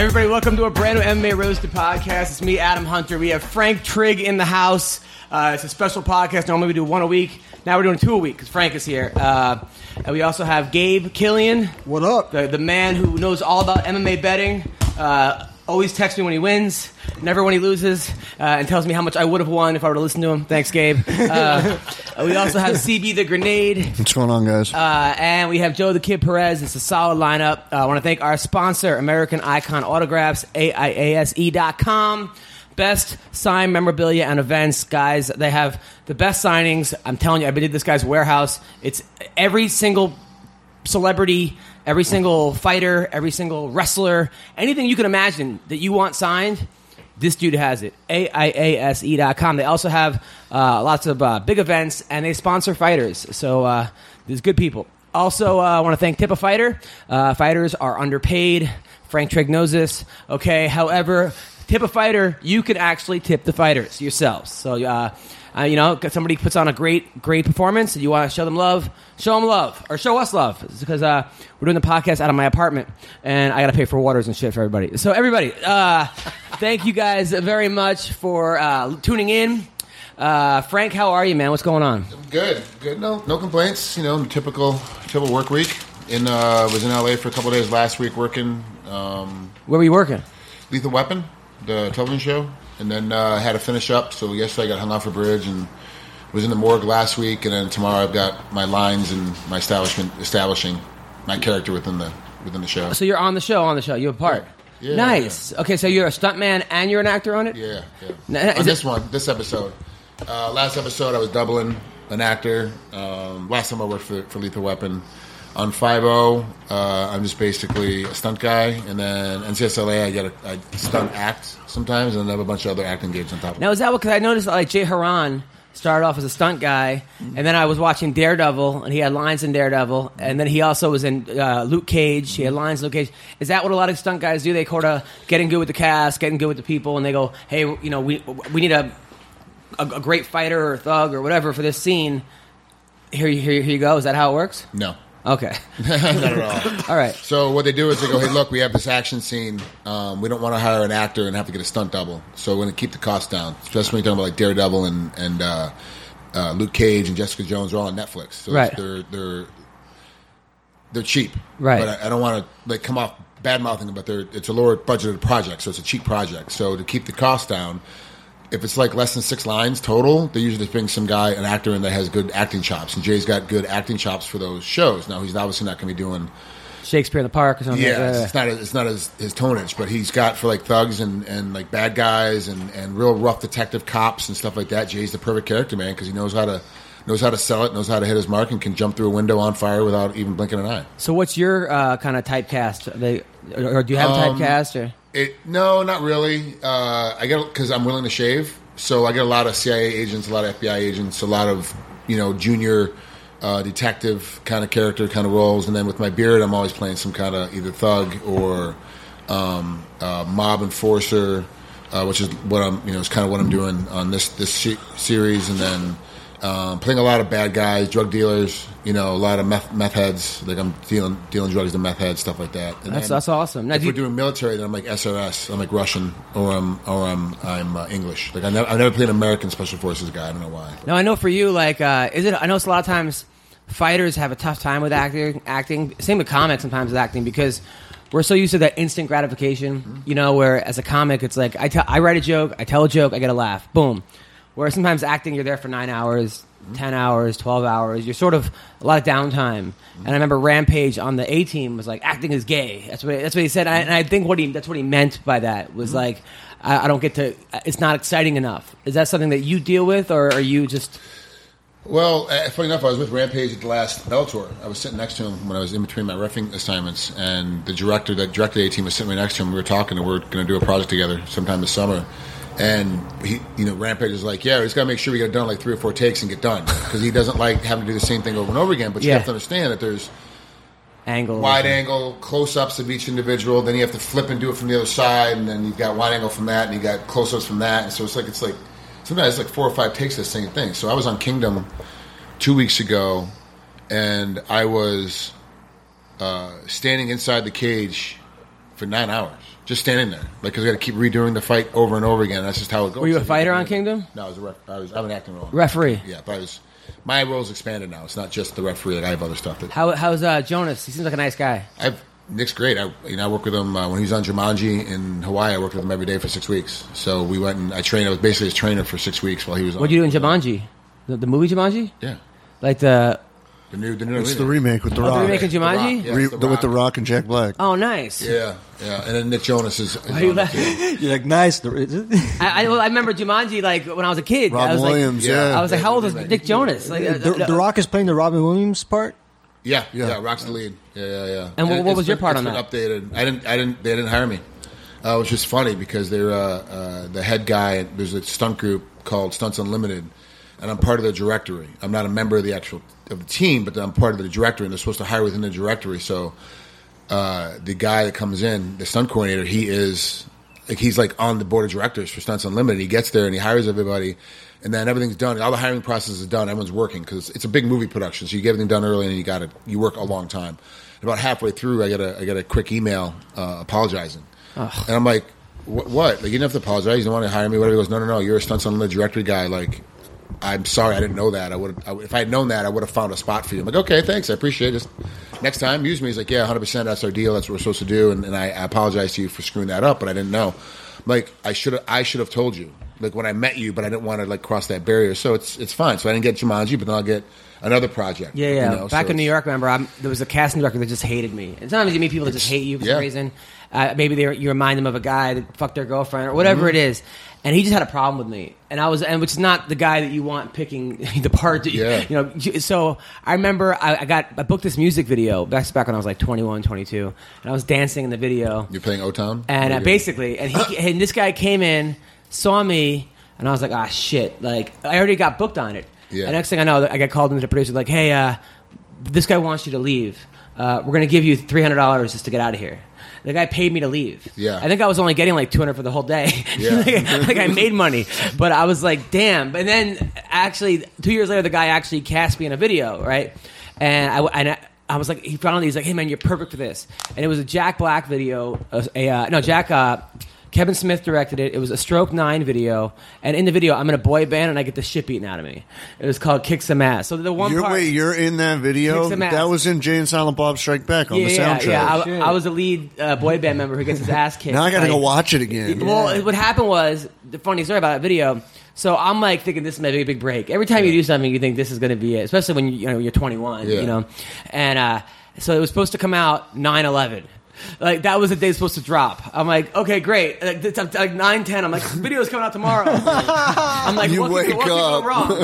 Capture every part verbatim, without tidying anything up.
Everybody, welcome to a brand new M M A Roasted podcast. It's me, Adam Hunter. We have Frank Trigg in the house. Uh, it's a special podcast. Normally we do one a week. Now we're doing two a week because Frank is here. Uh, and we also have Gabe Killian. What up? The, the man who knows all about M M A betting. Uh, always texts me when he wins, never when he loses, uh, and tells me how much I would have won if I were to listen to him. Thanks, Gabe. Uh, we also have C B the Grenade. What's going on, guys? Uh, and we have Joe the Kid Perez. It's a solid lineup. Uh, I want to thank our sponsor, American Icon Autographs, A I A S E dot com. Best sign memorabilia and events, guys. They have the best signings. I'm telling you, I've been to this guy's warehouse. It's every single celebrity, every single fighter, every single wrestler, anything you can imagine that you want signed, this dude has it. A I A S E dot com. They also have uh, lots of uh, big events, and they sponsor fighters. So uh, there's good people. Also, uh, I want to thank Tip a Fighter. Uh, fighters are underpaid. Frank Trigg knows this. Okay, however, Tip a Fighter, you can actually tip the fighters yourselves. So, uh, uh, you know, if somebody puts on a great, great performance and you want to show them love, show them love, or show us love. Because uh, we're doing the podcast out of my apartment, and I got to pay for waters and shit for everybody. So, everybody, uh, thank you guys very much for uh, tuning in. Uh, Frank, how are you, man? What's going on? Good, good. No, no complaints. You know, typical, typical work week. In uh, was in L A for a couple of days last week working. Um, Where were you working? Lethal Weapon, the television show, and then uh, had to finish up. So yesterday I got hung off a bridge and was in the morgue last week, and then tomorrow I've got my lines and my establishment establishing my character within the within the show. So you're on the show, on the show. You have a part. Yeah. Yeah, nice. yeah. Okay, so you're a stuntman and you're an actor on it? Yeah, yeah. Now, on is this it- one, this episode. Uh, last episode I was doubling an actor. Um, last time I worked for, for Lethal Weapon. On five oh, uh, I'm just basically a stunt guy, and then N C S L A I get a, a stunt act sometimes, and then I have a bunch of other acting gigs on top of it. Now, is that what, because I noticed like Jay Haran started off as a stunt guy, and then I was watching Daredevil, and he had lines in Daredevil, and then he also was in uh, Luke Cage, he had lines in Luke Cage. Is that what a lot of stunt guys do? They sort of getting good with the cast, getting good with the people, and they go, hey, you know, we we need a, a, a great fighter or thug or whatever for this scene. Here, here, here you go. Is that how it works? No. Okay. Not at all. All right. So what they do is they go, hey, look, we have this action scene. Um, we don't want to hire an actor and have to get a stunt double. So we're going to keep the cost down, especially when you're talking about like Daredevil and, and uh, uh, Luke Cage and Jessica Jones are all on Netflix. So right. they're, they're, they're cheap. Right. But I, I don't want to like come off bad-mouthing them, but they're, it's a lower budgeted project, so it's a cheap project. So to keep the cost down, if it's like less than six lines total, they usually bring some guy, an actor in that has good acting chops. And Jay's got good acting chops for those shows. Now, he's obviously not going to be doing... Shakespeare in the Park or something. Yeah, like that. it's not it's not his, his tonnage, but he's got for like thugs and, and like bad guys and, and real rough detective cops and stuff like that. Jay's the perfect character, man, because he knows how to knows how to sell it, knows how to hit his mark, and can jump through a window on fire without even blinking an eye. So what's your uh, kind of typecast? They, or do you have a Um, typecast? Or? It no, not really. Uh, I get because I'm willing to shave, so I get a lot of C I A agents, a lot of F B I agents, a lot of you know junior uh, detective kind of character kind of roles, and then with my beard, I'm always playing some kind of either thug or um, uh, mob enforcer, uh, which is what I'm you know is kind of what I'm doing on this this se- series, and then. Um, playing a lot of bad guys, drug dealers, you know, a lot of meth, meth heads. Like I'm dealing dealing drugs to meth heads, stuff like that. And That's then that's awesome. Now, if do we're you, doing military, then I'm like S R S. I'm like Russian, or I'm or I'm I'm uh, English. Like I never I never played an American special forces guy. I don't know why. now I know for you, like, uh, is it? I know it's a lot of times fighters have a tough time with acting. Acting, same with comics sometimes with acting because we're so used to that instant gratification. Mm-hmm. You know, where as a comic, it's like I tell I write a joke, I tell a joke, I get a laugh, boom. Where sometimes acting, you're there for nine hours. ten hours, twelve hours. You're sort of a lot of downtime. And I remember Rampage on the A-Team was like, acting is gay. That's what that's what he said. And I, and I think what he that's what he meant by that was like, I, I don't get to, it's not exciting enough. Is that something that you deal with, or are you just... Well, uh, funny enough, I was with Rampage at the last Bellator. I was sitting next to him when I was in between my reffing assignments, and the director that directed the A-Team was sitting right next to him. We were talking, and we we're going to do a project together sometime this summer. And he, you know, Rampage is like, yeah, we just got to make sure we get it done like three or four takes and get done, because he doesn't like having to do the same thing over and over again. But you Yeah. have to understand that there's Angle. wide angle, close-ups of each individual. Then you have to flip and do it from the other side, and then you've got wide angle from that, and you got close-ups from that. And so it's like it's like sometimes it's like four or five takes of the same thing. So I was on Kingdom two weeks ago, and I was uh, standing inside the cage for nine hours. Just standing there, like because I got to keep redoing the fight over and over again. That's just how it goes. Were you a fighter on Kingdom? No, I was a ref. I was. I have an acting role. Referee. Yeah, but I was. My role's expanded now. It's not just the referee. Like I have other stuff. That How, how's uh, Jonas? He seems like a nice guy. I've Nick's great. I you know I worked with him uh, when he was on Jumanji in Hawaii. I worked with him every day for six weeks. So we went and I trained. I was basically his trainer for six weeks while he was on. What'd you do in Jumanji? The, the movie Jumanji? Yeah. Like the... The new, the new It's the remake with The Oh, Rock. the remake of Jumanji? The Rock, yeah, Re- it's The the- with The Rock. Rock and Jack Black. Oh, nice. Yeah, yeah. And then Nick Jonas is, is Why you on it, too. You're like, nice. The- is it? I, I, well, I remember Jumanji like when I was a kid. I Robin was Williams, like, yeah. I was like, how old is Nick Jonas? Like, uh, the, uh, the Rock is playing the Robin Williams part. Yeah, Yeah. yeah, Rock's the lead. Yeah, yeah, yeah. And what- what it's was your been- part it's on been updated. I didn't, I didn't, they didn't hire me. Uh, it was just funny because they're uh, uh, the head guy. There's a stunt group called Stunts Unlimited, and I'm part of the directory. I'm not a member of the actual of the team, but I'm part of the directory, and they're supposed to hire within the directory. So uh, the guy that comes in, the stunt coordinator, he is like he's like on the board of directors for Stunts Unlimited. He gets there and he hires everybody, and then everything's done. All the hiring process is done. Everyone's working because it's a big movie production, so you get everything done early, and you got to you work a long time. About halfway through, I get a I get a quick email uh, apologizing, and I'm like, "What? What? Like you didn't have to apologize. You don't want to hire me? Whatever." He goes, "No, no, no. You're a Stunts Unlimited directory guy. Like, I'm sorry, I didn't know that. I would if I had known that, I would have found a spot for you." I'm like, "Okay, thanks. I appreciate it. Just next time, use me." He's like, "Yeah, one hundred percent. That's our deal. That's what we're supposed to do." And, and I, I apologize to you for screwing that up, but I didn't know. Like I should I should have told you. Like when I met you, but I didn't want to like cross that barrier. So it's it's fine. So I didn't get Jumanji, but then I'll get another project. Yeah, yeah. You know? Back So in New it's- York, remember, I'm, there was a casting director that just hated me. And sometimes you meet people that just hate you for yeah. some reason. Uh, maybe they you remind them of a guy that fucked their girlfriend or whatever Mm-hmm. it is. And he just had a problem with me, and I was, and which is not the guy that you want picking the part. That you, Yeah. you know. So I remember I, I got I booked this music video. That's back when I was like twenty-one, twenty-two, and I was dancing in the video. You're playing O-Town? And uh, Very good. basically, and he and this guy came in, saw me, and I was like, ah, shit. Like, I already got booked on it. Yeah. And next thing I know, I got called into the producer, like, hey, uh, this guy wants you to leave. Uh, we're going to give you three hundred dollars just to get out of here. The guy paid me to leave. Yeah. I think I was only getting like two hundred dollars for the whole day. Yeah. like, like I made money. But I was like, damn. And then actually, two years later, the guy actually cast me in a video, right? And I, and I, I was like, he finally, he's like, hey man, you're perfect for this. And it was a Jack Black video. A, a uh, no, Jack, uh, Kevin Smith directed it. It was a Stroke nine video. And in the video, I'm in a boy band and I get the shit beaten out of me. It was called Kick Some Ass. So the one You're, part. wait, you're in that video? Kick some ass. That was in Jay and Silent Bob Strike Back on yeah, the yeah, soundtrack. yeah. Shit. I, I was the lead uh, boy band member who gets his ass kicked. Now I got to Like, go watch it again. Well, what happened was, the funny story about that video, so I'm like thinking this is my big, big break. Every time you do something, you think this is going to be it, especially when you, you know, you're twenty-one, Yeah. you know. And uh, so it was supposed to come out nine eleven. Like, that was the day it was supposed to drop. I'm like, okay, great. Like, it's, like nine ten, I'm like, this video's coming out tomorrow. I'm like, You what wake could, what could go up. wrong?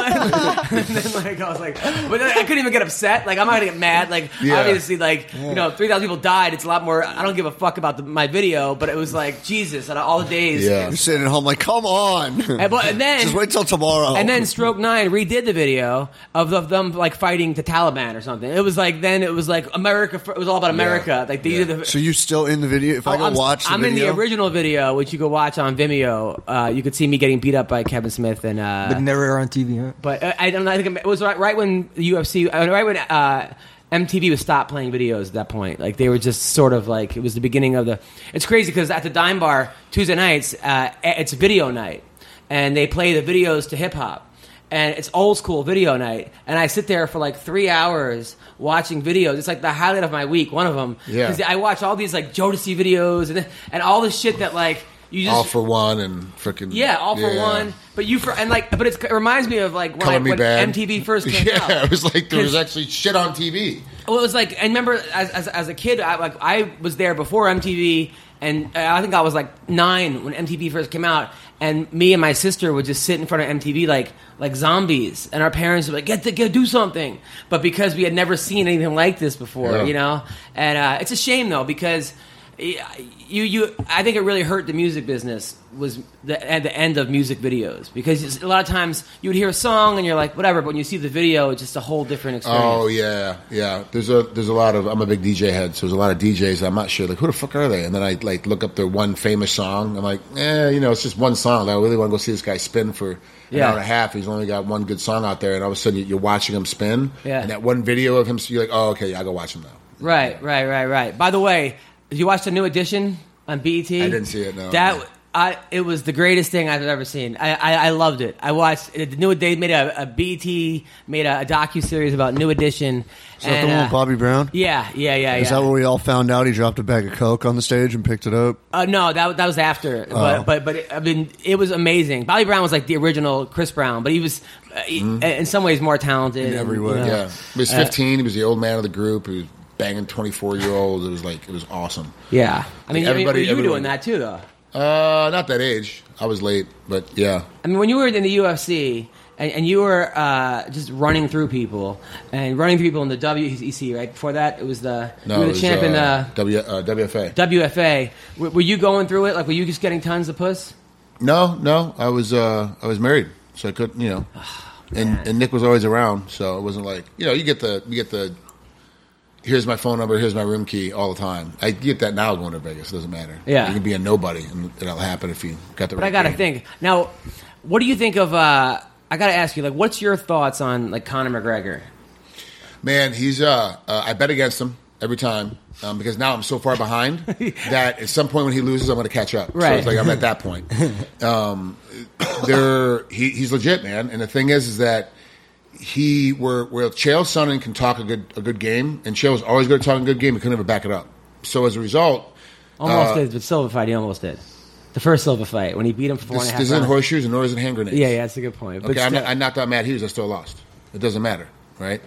and then, like, I was like, but then I couldn't even get upset. Like, I'm not going to get mad. Like, Yeah. obviously, like, you know, three thousand people died. It's a lot more, I don't give a fuck about the, my video, but it was like, Jesus, out of all the days. Yeah. You're sitting at home like, come on. And, but, and then, Just wait till tomorrow. and then Stroke Nine redid the video of, of them like fighting the Taliban or something. It was like then it was like America. It was all about America. Yeah. Like they Yeah. did the. So you still in the video? If I Oh, go I'm, watch the I'm video, in the original video, which you could watch on Vimeo. Uh, you could see me getting beat up by Kevin Smith and. Uh, But never on T V, huh? but uh, I don't know. I think it was right, right when the U F C, uh, right when uh, M T V was stopped playing videos at that point. Like they were just sort of like it was the beginning of the. It's crazy because at the Dime Bar Tuesday nights, uh, it's video night, and they play the videos to hip hop. And it's old school video night, and I sit there for like three hours watching videos. It's like the highlight of my week. One of them, Yeah. because I watch all these like Jodeci videos and and all this shit that like you just All for One and freaking yeah, all for yeah. one. But you for and like, but it's, it reminds me of like when, Color I, Me when Bad. M T V first came Yeah, out. it was like there was 'Cause- actually shit on T V. Well, it was like, I remember as as, as a kid, I, like I was there before M T V, and I think I was like nine when M T V first came out, and me and my sister would just sit in front of M T V like like zombies, and our parents would like get to get do something, but because we had never seen anything like this before, Yeah. you know, and uh, it's a shame though because. You, you. I think it really hurt the music business was the, at the end of music videos because a lot of times you would hear a song and you're like whatever, but when you see the video, it's just a whole different experience. Oh yeah, yeah. There's a there's a lot of I'm a big D J head, so there's a lot of D Js. I'm not sure like who the fuck are they? And then I like look up their one famous song. I'm like, eh, you know, it's just one song. I really want to go see this guy spin for an Yeah. hour and a half. He's only got one good song out there, and all of a sudden you're watching him spin. Yeah. And that one video of him, you're like, oh okay, yeah, I go watch him now. Right, right, right, right. By the way, did you watch the new edition on B E T. I didn't see it, no. That I it was the greatest thing I've ever seen. I I, I loved it. I watched the new. They made a, a B E T made a, a docu series about New Edition. Is that the one with Bobby Brown? Yeah, yeah, yeah. Is yeah. that where we all found out he dropped a bag of coke on the stage and picked it up? Uh, no, that that was after. Oh. But but but it, I mean, it was amazing. Bobby Brown was like the original Chris Brown, but he was uh, he- in some ways more talented. In every and, way. you know, Yeah, he was fifteen. He was the old man of the group. He was banging twenty-four year olds. It was like it was awesome. Yeah. I mean, Everybody- you, you were everyone- doing that too, though. Uh, not that age. I was late, but yeah. I mean, when you were in the U F C and, and you were uh, just running through people and running through people in the W E C, right? Before that, it was the No, you were it the was, champ in uh, the W, uh, W F A. W F A. W- were you going through it? Like, were you just getting tons of puss? No, no. I was uh, I was married, so I couldn't. You know, and and Nick was always around, so it wasn't like you know you get the you get the. Here's my phone number. Here's my room key all the time. I get that now going to Vegas. It doesn't matter. Yeah. You can be a nobody, and it'll happen if you got the. But right I gotta game. think now. What do you think of? Uh, I gotta ask you, like, what's your thoughts on like Conor McGregor? Man, he's. Uh, uh, I bet against him every time um, because now I'm so far behind that at some point when he loses, I'm going to catch up. So Right. it's like I'm at that point. Um, there, he, he's legit, man. And the thing is, is that he where where Chael Sonnen can talk a good a good game, and Chael was always good at talking a good game. He couldn't ever back it up. So as a result, Almost Uh, did, but Silva fight, he almost did. The first Silva fight when he beat him for four this, and a half this isn't rounds. horseshoes and nor is it hand grenades. Yeah, yeah, that's a good point. But Okay, I'm still- not, I knocked out Matt Hughes. I still lost. It doesn't matter, right?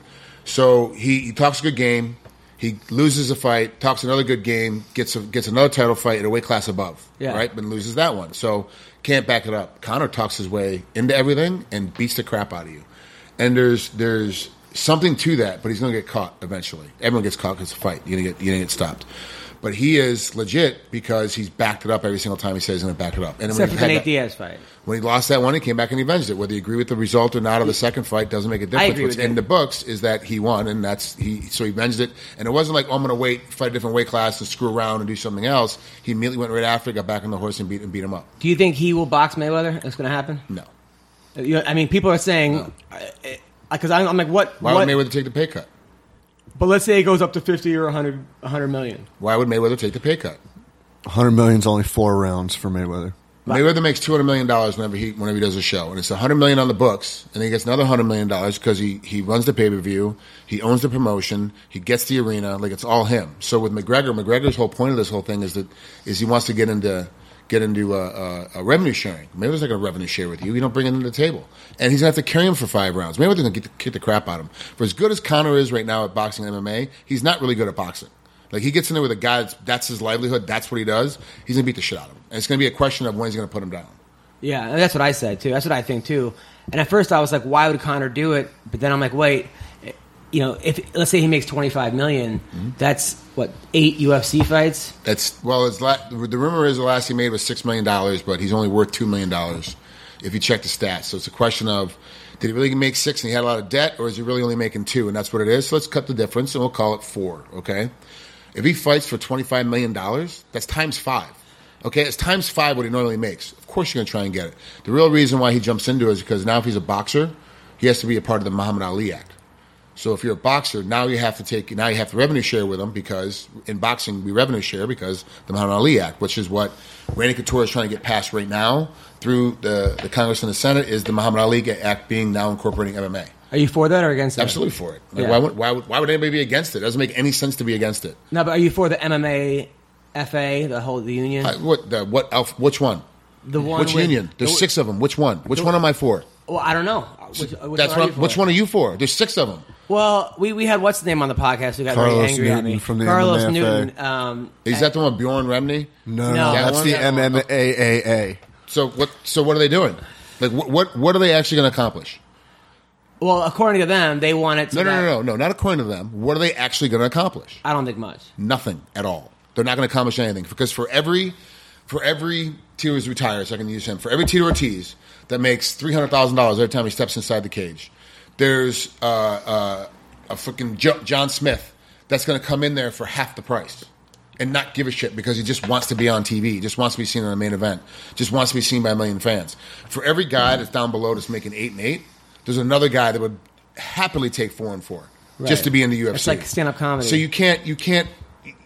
So he, he talks a good game. He loses a fight, talks another good game, gets a, gets another title fight at a weight class above, Yeah. right? But loses that one. So can't back it up. Conor talks his way into everything and beats the crap out of you. And there's there's something to that, but he's going to get caught eventually. Everyone gets caught because it's a fight. You're going to get you're going to get stopped. But he is legit because he's backed it up every single time he says he's going to back it up. And then Except when for he the had Nate that- Diaz fight. when he lost that one, he came back and he avenged it. Whether you agree with the result or not of the second fight doesn't make a difference. agree What's with in it. the books is that he won, and that's he. So he avenged it, and it wasn't like oh, I'm going to wait, fight a different weight class, and screw around and do something else. He immediately went right after, got back on the horse, and beat and beat him up. Do you think he will box Mayweather? That's going to happen? No, You know, I mean, people are saying because I'm, I'm like, what? why what? would Mayweather take the pay cut? But let's say it goes up to fifty or one hundred, one hundred million. Why would Mayweather take the pay cut? one hundred million's only four rounds for Mayweather. Mayweather makes two hundred million dollars whenever he whenever he does a show, and it's one hundred million dollars on the books, and then he gets another one hundred million dollars because he, he runs the pay per view, he owns the promotion, he gets the arena, like it's all him. So with McGregor, McGregor's whole point of this whole thing is that is he wants to get into get into a, a, a revenue sharing. Mayweather's not going to revenue share with you. You don't bring him to the table, and he's going to have to carry him for five rounds. Mayweather's going to kick the crap out of him. For as good as Conor is right now at boxing and M M A, he's not really good at boxing. Like, he gets in there with a guy that's, that's his livelihood, that's what he does, he's going to beat the shit out of him. And it's going to be a question of when he's going to put him down. Yeah, and that's what I said too. That's what I think too. And at first I was like, why would Conor do it? But then I'm like, wait, you know, if let's say he makes twenty-five million, Mm-hmm. that's what eight U F C fights. That's, well, it's la- the rumor is the last he made was six million dollars, but he's only worth two million dollars if you check the stats. So it's a question of, did he really make six and he had a lot of debt, or is he really only making two? And that's what it is. So let's cut the difference and we'll call it four, okay? If he fights for twenty-five million dollars, that's times five. Okay, it's times five what he normally makes. Of course you're going to try and get it. The real reason why he jumps into it is because now if he's a boxer, he has to be a part of the Muhammad Ali Act. So if you're a boxer, now you have to take now you have to revenue share with him because in boxing we revenue share because the Muhammad Ali Act, which is what Randy Couture is trying to get passed right now through the, the Congress and the Senate, is the Muhammad Ali Act being now incorporating M M A. Are you for that or against that? Absolutely for it. Like, Yeah. why, would, why, would, why would anybody be against it? It doesn't make any sense to be against it. No, but are you for the M M A F A, the whole the union? I, what? The, what? Alf, which one? the one Which with- union? There's the- six of them. Which one? Which one am I for? Well, I don't know. Which, which That's one are what. you I'm- for? Which one are you for? There's six of them. Well, we, we had what's the name on the podcast who got very Carlos angry at Newton me. from the Carlos M M A F A. Newton. Um, Is that the one with Bjorn Remney? No, No, no, that that's one? the That M M A A A. So what? So what are they doing? Like what? What, what are they actually going to accomplish? well, according to them, they want it to No, no, that- no, no, no. Not according to them. What are they actually going to accomplish? I don't think much. Nothing at all. They're not going to accomplish anything because for every for every Tito is retired, so I can use him. For every Tito Ortiz that makes three hundred thousand dollars every time he steps inside the cage, there's uh, uh, a freaking jo- John Smith that's going to come in there for half the price and not give a shit because he just wants to be on T V, he just wants to be seen on the main event, just wants to be seen by a million fans. For every guy that's down below that's making eight and eight, there's another guy that would happily take four and four Right. just to be in the U F C. It's like stand-up comedy. So you can't you can't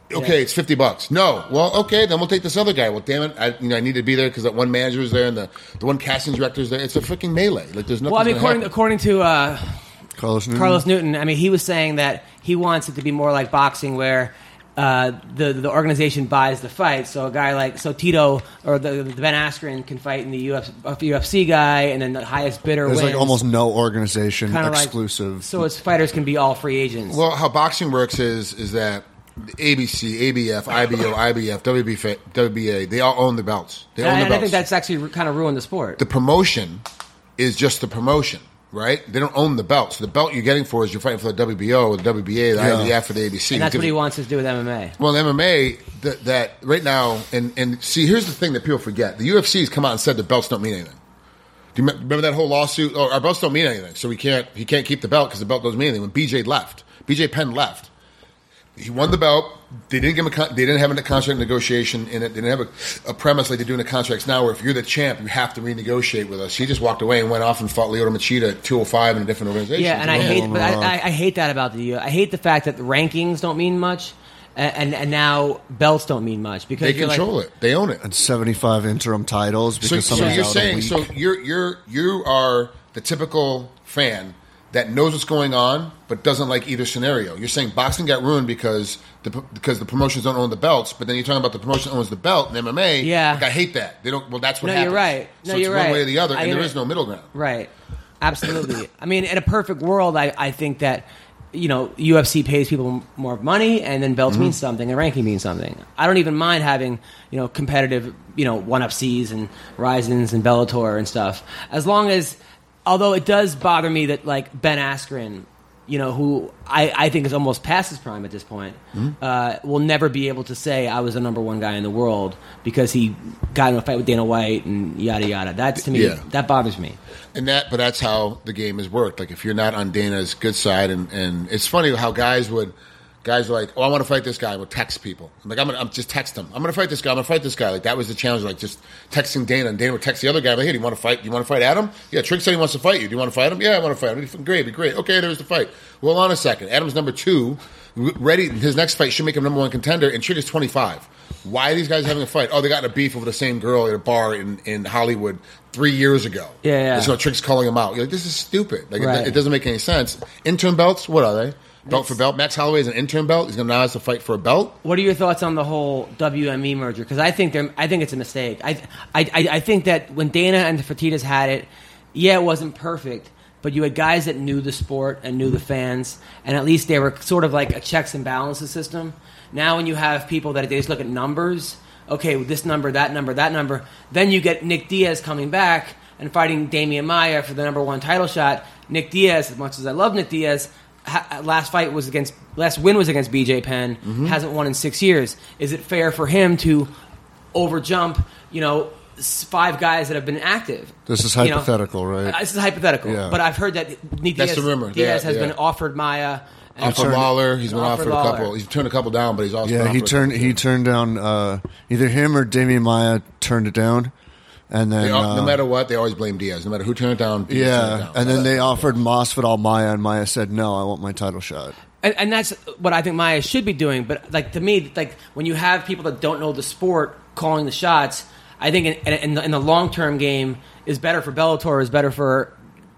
Okay, it's fifty bucks. No, well, okay, then we'll take this other guy. Well, damn it, I, you know, I need to be there because that one manager is there and the, the one casting director is there. It's a freaking melee. Like, there's nothing. Well, I mean, according, according to uh, Carlos Newton. Carlos Newton, I mean, he was saying that he wants it to be more like boxing, where uh, the the organization buys the fight. So a guy like so Tito or the, the Ben Askren can fight in the U F, uh, U F C guy, and then the highest bidder There's wins. like almost no organization Kinda exclusive. Like, so its fighters can be all free agents. Well, how boxing works is is that A B C, A B F, I B O, I B F, W B F, W B A, they all own the belts. They own and the I belts. think that's actually kind of ruined the sport. The promotion is just the promotion, right? They don't own the belt. So the belt you're getting for is you're fighting for the W B O, or the W B A, the Yeah. I B F, or the A B C. And that's Because- what he wants to do with M M A. Well, in M M A, that, that right now, and, and see, here's the thing that people forget. The U F C has come out and said the belts don't mean anything. Do you remember that whole lawsuit? Oh, our belts don't mean anything, so we can't, he can't keep the belt because the belt doesn't mean anything. When B J left, B J Penn left, he won the belt. They didn't give him a con- they didn't have a contract negotiation in it. They didn't have a, a premise like they do in the contracts now, where if you're the champ, you have to renegotiate with us. He just walked away and went off and fought Lyoto Machida at two oh five in a different organization. Yeah, and I Yeah. hate, but I, I, I hate that about the U F C. I hate the fact that the rankings don't mean much, and and, and now belts don't mean much because they you're control like, it. They own it. And seventy-five interim titles So, because so somebody's you're out saying a week. so you're you're you are the typical fan that knows what's going on but doesn't like either scenario. You're saying boxing got ruined because the because the promotions don't own the belts, but then you're talking about the promotion owns the belt in M M A. Yeah. like, I hate that. They don't. Well, that's what No, happens. you're right. No, so you're it's right. one way or the other, I and there under- is no middle ground. right, absolutely. I mean, in a perfect world, I, I think that you know U F C pays people m- more money, and then belts Mm-hmm. mean something, and ranking means something. I don't even mind having you know competitive you know one F Cs and Ryzens and Bellator and stuff, as long as. Although it does bother me that like Ben Askren, you know, who I, I think is almost past his prime at this point, Mm-hmm. uh, will never be able to say I was the number one guy in the world because he got in a fight with Dana White and yada yada. That's to me Yeah. that bothers me. And that, but that's how the game has worked. Like if you're not on Dana's good side, and, and it's funny how guys would, guys are like, oh, I want to fight this guy. We'll text people. I'm like, I'm gonna, I'm just text them. I'm gonna fight this guy. I'm gonna fight this guy. Like that was the challenge. Like just texting Dana, and Dana would text the other guy. Like, hey, do you want to fight? Do you want to fight Adam? Yeah, Trigg said he wants to fight you. Do you want to fight him? Yeah, I want to fight him. Great, be great. Okay, there's the fight. Well, on a second. Adam's number two, ready. His next fight should make him number one contender, and Trigg is twenty-five. Why are these guys having a fight? Oh, they got in a beef over the same girl at a bar in, in Hollywood three years ago. Yeah, yeah. And so Trigg's calling him out. You're like, this is stupid. Like Right. it, it doesn't make any sense. Interim belts, what are they? Belt for belt. Max Holloway is an interim belt. He's going to now have to fight for a belt. What are your thoughts on the whole W M E merger? Because I think they're, I think it's a mistake. I, I, I I think that when Dana and the Fertittas had it, yeah, it wasn't perfect, but you had guys that knew the sport and knew the fans, and at least they were sort of like a checks and balances system. Now, when you have people that they just look at numbers, okay, with this number, that number, that number, then you get Nick Diaz coming back and fighting Damian Maia for the number one title shot. Nick Diaz, as much as I love Nick Diaz. Ha- last fight was against last win was against B J Penn. Mm-hmm. Hasn't won in six years. Is it fair for him to overjump? You know, s- five guys that have been active. This is You know, hypothetical, right? uh, This is hypothetical, Yeah. but I've heard that Nick That's Diaz, the rumor. Diaz Yeah, has yeah. been offered Maya. And Offered turned- Lawler. He's been Offered offered a Lawler. couple. He's turned a couple down, but he's also Yeah, been he offered a turned couple. he turned down uh, either him or Damian Maya turned it down, and then They, all- uh, no matter what, they always blame Diaz. No matter who turned it down, Diaz turned it yeah, down. and then they offered Masvidal Maya, and Maya said no, I want my title shot. And, and that's what I think Maya should be doing. But like to me, like when you have people that don't know the sport calling the shots, I think in, in, the, in the long term game is better for Bellator, is better for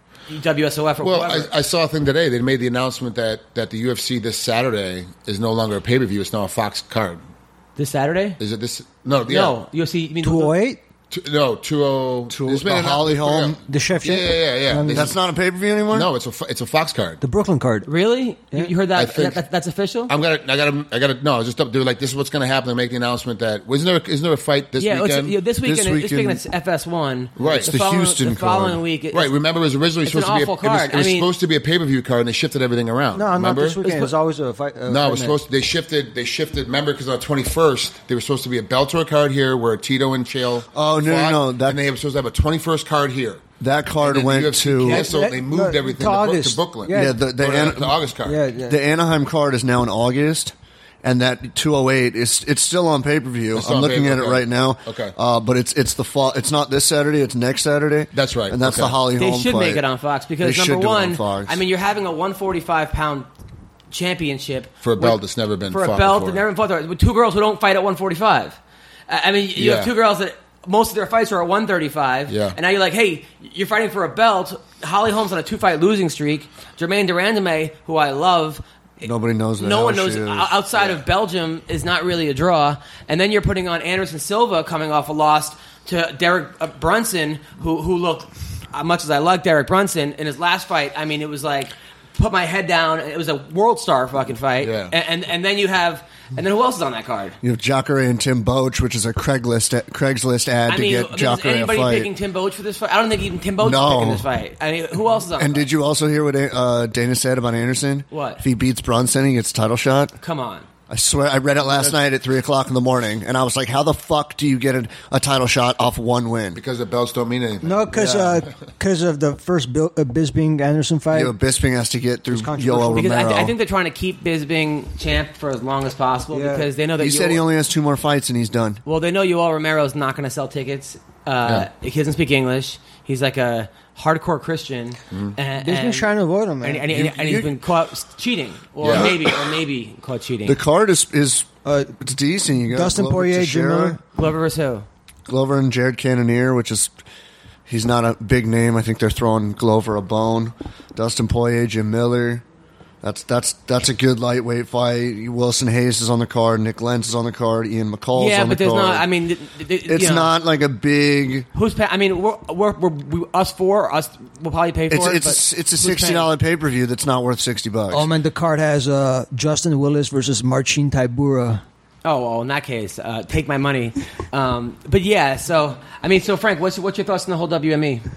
W S O F or Well, whoever. I, I saw a thing today. They made the announcement that, that the U F C this Saturday is no longer a pay per view. It's now a Fox card. this Saturday? Is it this? No, yeah. No, U F C. You mean two oh eight? Two, no, two oh. Two- there's been the an Holly announcement- Holm- The Chef Yeah, yeah, yeah. yeah. Um, They- That's not a pay per view anymore. no, it's a it's a Fox card. The Brooklyn card. Really? You, you heard I that, think- that, that? That's official? I'm gonna, I gotta, I gotta. No, just do like this is what's gonna happen. They make the announcement that isn't there, isn't there a fight this yeah, it's, weekend? yeah, this weekend. This This weekend, weekend- it's F S one. Right. It's the following, Houston the following card. week. It's, Right, remember it was originally It's supposed an to be a, awful it was, card. it was I mean- supposed to be a pay per view card, and they shifted everything around. No, not remember? this weekend. It's always a fight. Uh, No, it was fight supposed to, they shifted. They shifted. Remember, because on the twenty-first, they were supposed to be a Bellator card here, where Tito and Chael. Oh, no, no, fought, no, that- and they were supposed to have a twenty-first card here. That card And then the went U F C to canceled. That- They that- moved no, everything to to, Bro- August. to Brooklyn. Yeah. yeah the the, Or Ana- the August card. Yeah, yeah. the Anaheim card is now in August. And that two oh eight is it's still on pay per view. It's still I'm on looking pay- at it okay. right now. Okay. uh, but it's it's the fall. It's not this Saturday. It's next Saturday. That's right. And that's Okay. the Holly They Holm should fight. make it on Fox because They number should do it on one, Fox. I mean, you're having a one forty-five pound championship For a belt with- that's never been for a fought belt before. that never been fought with two girls who don't fight at one forty-five. I I mean, you Yeah. have two girls that most of their fights are at one thirty-five, Yeah. and now you're like, hey, you're fighting for a belt. Holly Holm's on a two-fight losing streak. Jermaine Durandame, who I love. Nobody knows. The No hell one knows she is. o- outside of Belgium is not really a draw, and then you're putting on Anderson Silva coming off a loss to Derek uh, Brunson, who who looked, as much as I like Derek Brunson in his last fight. I mean, it was like put my head down. It was a world star fucking fight, Yeah. and, and and then you have and then who else is on that card? You have Jacare and Tim Boach, which is a Craigslist Craigslist ad I to mean, get I mean, is Jacare a anybody fight. picking Tim Boach for this fight? I don't think even Tim Boach No. is picking this fight. I mean, who else is on? And the did you also hear what uh, Dana said about Anderson? What? If he beats Brunson, he gets a title shot. Come on. I swear, I read it last night at three o'clock in the morning, and I was like, "How the fuck do you get a, a title shot off one win?" Because the belts don't mean anything. No, because of the first Bill, uh, Bisping Anderson fight. You know, Bisping has to get through controversial. Yoel Because I, Romero. th- I think they're trying to keep Bisbing champ for as long as possible Yeah. because they know that he you said he only has two more fights, and he's done. Well, they know Yoel Romero's not going to sell tickets. Uh, He doesn't speak English. He's like a hardcore Christian. Mm-hmm. And, Bisbing's and- trying to avoid him, man. and, and, and, You- and he's you- been caught cheating, or Yeah. maybe, or maybe caught cheating. The card is is Uh, it's decent. You got Dustin Glover Poirier, Jim Teixeira, Miller. Glover versus who? Glover and Jared Cannonier, which is he's not a big name. I think they're throwing Glover a bone. Dustin Poirier, Jim Miller. That's that's that's a good lightweight fight. Wilson Hayes is on the card. Nick Lentz is on the card. Ian McCall's Yeah, on but the there's card. not. I mean, th- th- it's you know, not like a big. Who's pay- I mean, we're, we're, we're, we, us four, us will probably pay for It's it. it's but it's a who's sixty paying? dollar pay per view that's not worth sixty bucks. Oh man, the card has uh, Justin Willis versus Marcin Tybura. Oh, well, in that case, uh, take my money. Um, but yeah, so I mean, so Frank, what's what's your thoughts on the whole W M E?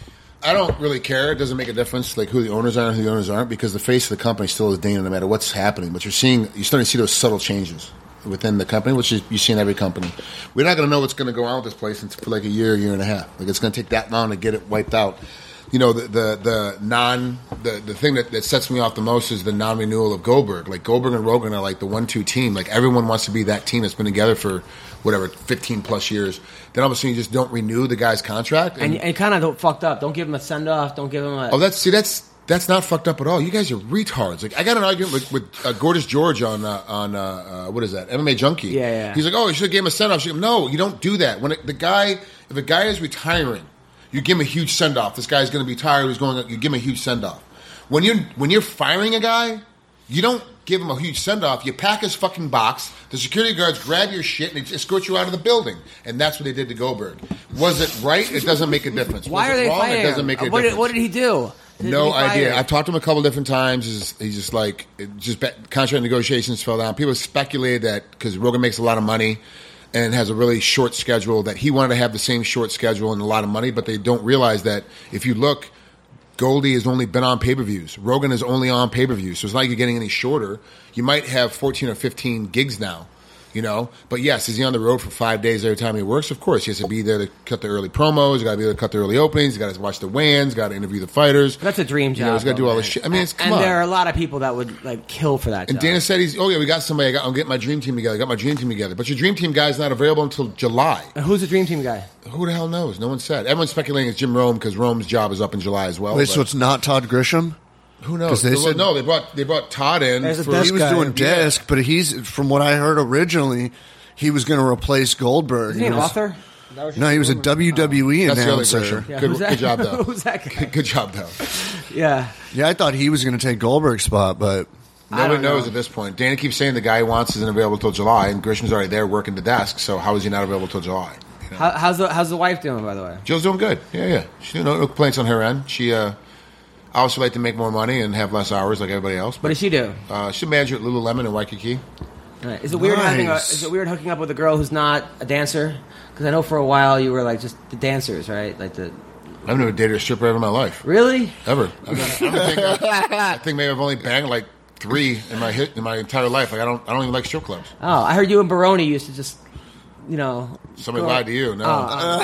I don't really care. It doesn't make a difference, like who the owners are and who the owners aren't, because the face of the company still is Dana, no matter what's happening. But you're seeing, you're starting to see those subtle changes within the company, which is, you see in every company. We're not going to know what's going to go on with this place until for like a year, year and a half. Like it's going to take that long to get it wiped out. You know, the the, the non the, the thing that, that sets me off the most is the non renewal of Goldberg. Like Goldberg and Rogan are like the one two team. Like everyone wants to be that team that's been together for whatever fifteen plus years. Then all of a sudden you just don't renew the guy's contract. And, and kind of fucked up. Don't give him a send off. Don't give him a. Oh, that's see, that's that's not fucked up at all. You guys are retards. Like I got an argument with, with uh, Gorgeous George on uh, on uh, uh, what is that M M A Junkie? Yeah, yeah. He's like, oh, you should have gave him a send off. No, you don't do that. When it, the guy, if a guy is retiring, you give him a huge send off. This guy's going to be tired. He's going. You give him a huge send off. When you're when you're firing a guy, you don't give him a huge send off. You pack his fucking box. The security guards grab your shit and they escort you out of the building. And that's what they did to Goldberg. Was it right? It doesn't make a difference. Why Was are it they wrong? fighting It doesn't him? make a what difference. Did, what did he do? Did No he fire idea. him? I've talked to him a couple different times. He's, he's just like, it just be- contract negotiations fell down. People speculated that because Rogan makes a lot of money and has a really short schedule, that he wanted to have the same short schedule and a lot of money, but they don't realize that if you look, Goldie has only been on pay-per-views. Rogan is only on pay-per-views. So it's not like you're getting any shorter. You might have fourteen or fifteen gigs now. You know, but yes, is he on the road for five days every time he works? Of course, he has to be there to cut the early promos. He's got to be there to cut the early openings. He's got to watch the weigh-ins. Got to interview the fighters. That's a dream job. You know, he's got to do though, all man. this shit. I mean, it's come and on. there are a lot of people that would like kill for that. And job. Dana said he's, oh yeah, we got somebody. I got, I'm getting my dream team together. I got my dream team together. But your dream team guy is not available until July. And who's the dream team guy? Who the hell knows? No one said. Everyone's speculating it's Jim Rome because Rome's job is up in July as well. Wait, but so it's not Todd Grisham? who knows? 'cause they Well, said- no, they brought they brought Todd in. There's a For, desk He was guy. doing desk, but he's from what I heard originally, he was going to replace Goldberg. Is he an He was- author? No, he was a W W E that's the other announcer. Grisham. Yeah, good, who's that? good job though. Who's that guy? Good, good job though. Yeah. Yeah, I thought he was going to take Goldberg's spot, but I Nobody don't know. knows at this point. Dana keeps saying the guy he wants isn't available till July, and Grisham's already there working the desk. So how is he not available till July? You know? How, how's the how's the wife doing, by the way? Jill's doing good. Yeah, yeah. She no, no complaints on her end. She uh, obviously like to make more money and have less hours like everybody else. What does she do? Uh, she's a manager at Lululemon in Waikiki. Right. Is it weird having a, Nice. is it weird hooking up with a girl who's not a dancer? Because I know for a while you were like just the dancers, right? Like the I've never dated a stripper ever in my life. really. Ever. I, mean, I, don't think I, I think maybe I've only banged like three in my hit in my entire life. Like I don't I don't even like strip clubs. Oh, I heard you and Baroni used to just, you know. Somebody go- lied to you. No, Oh.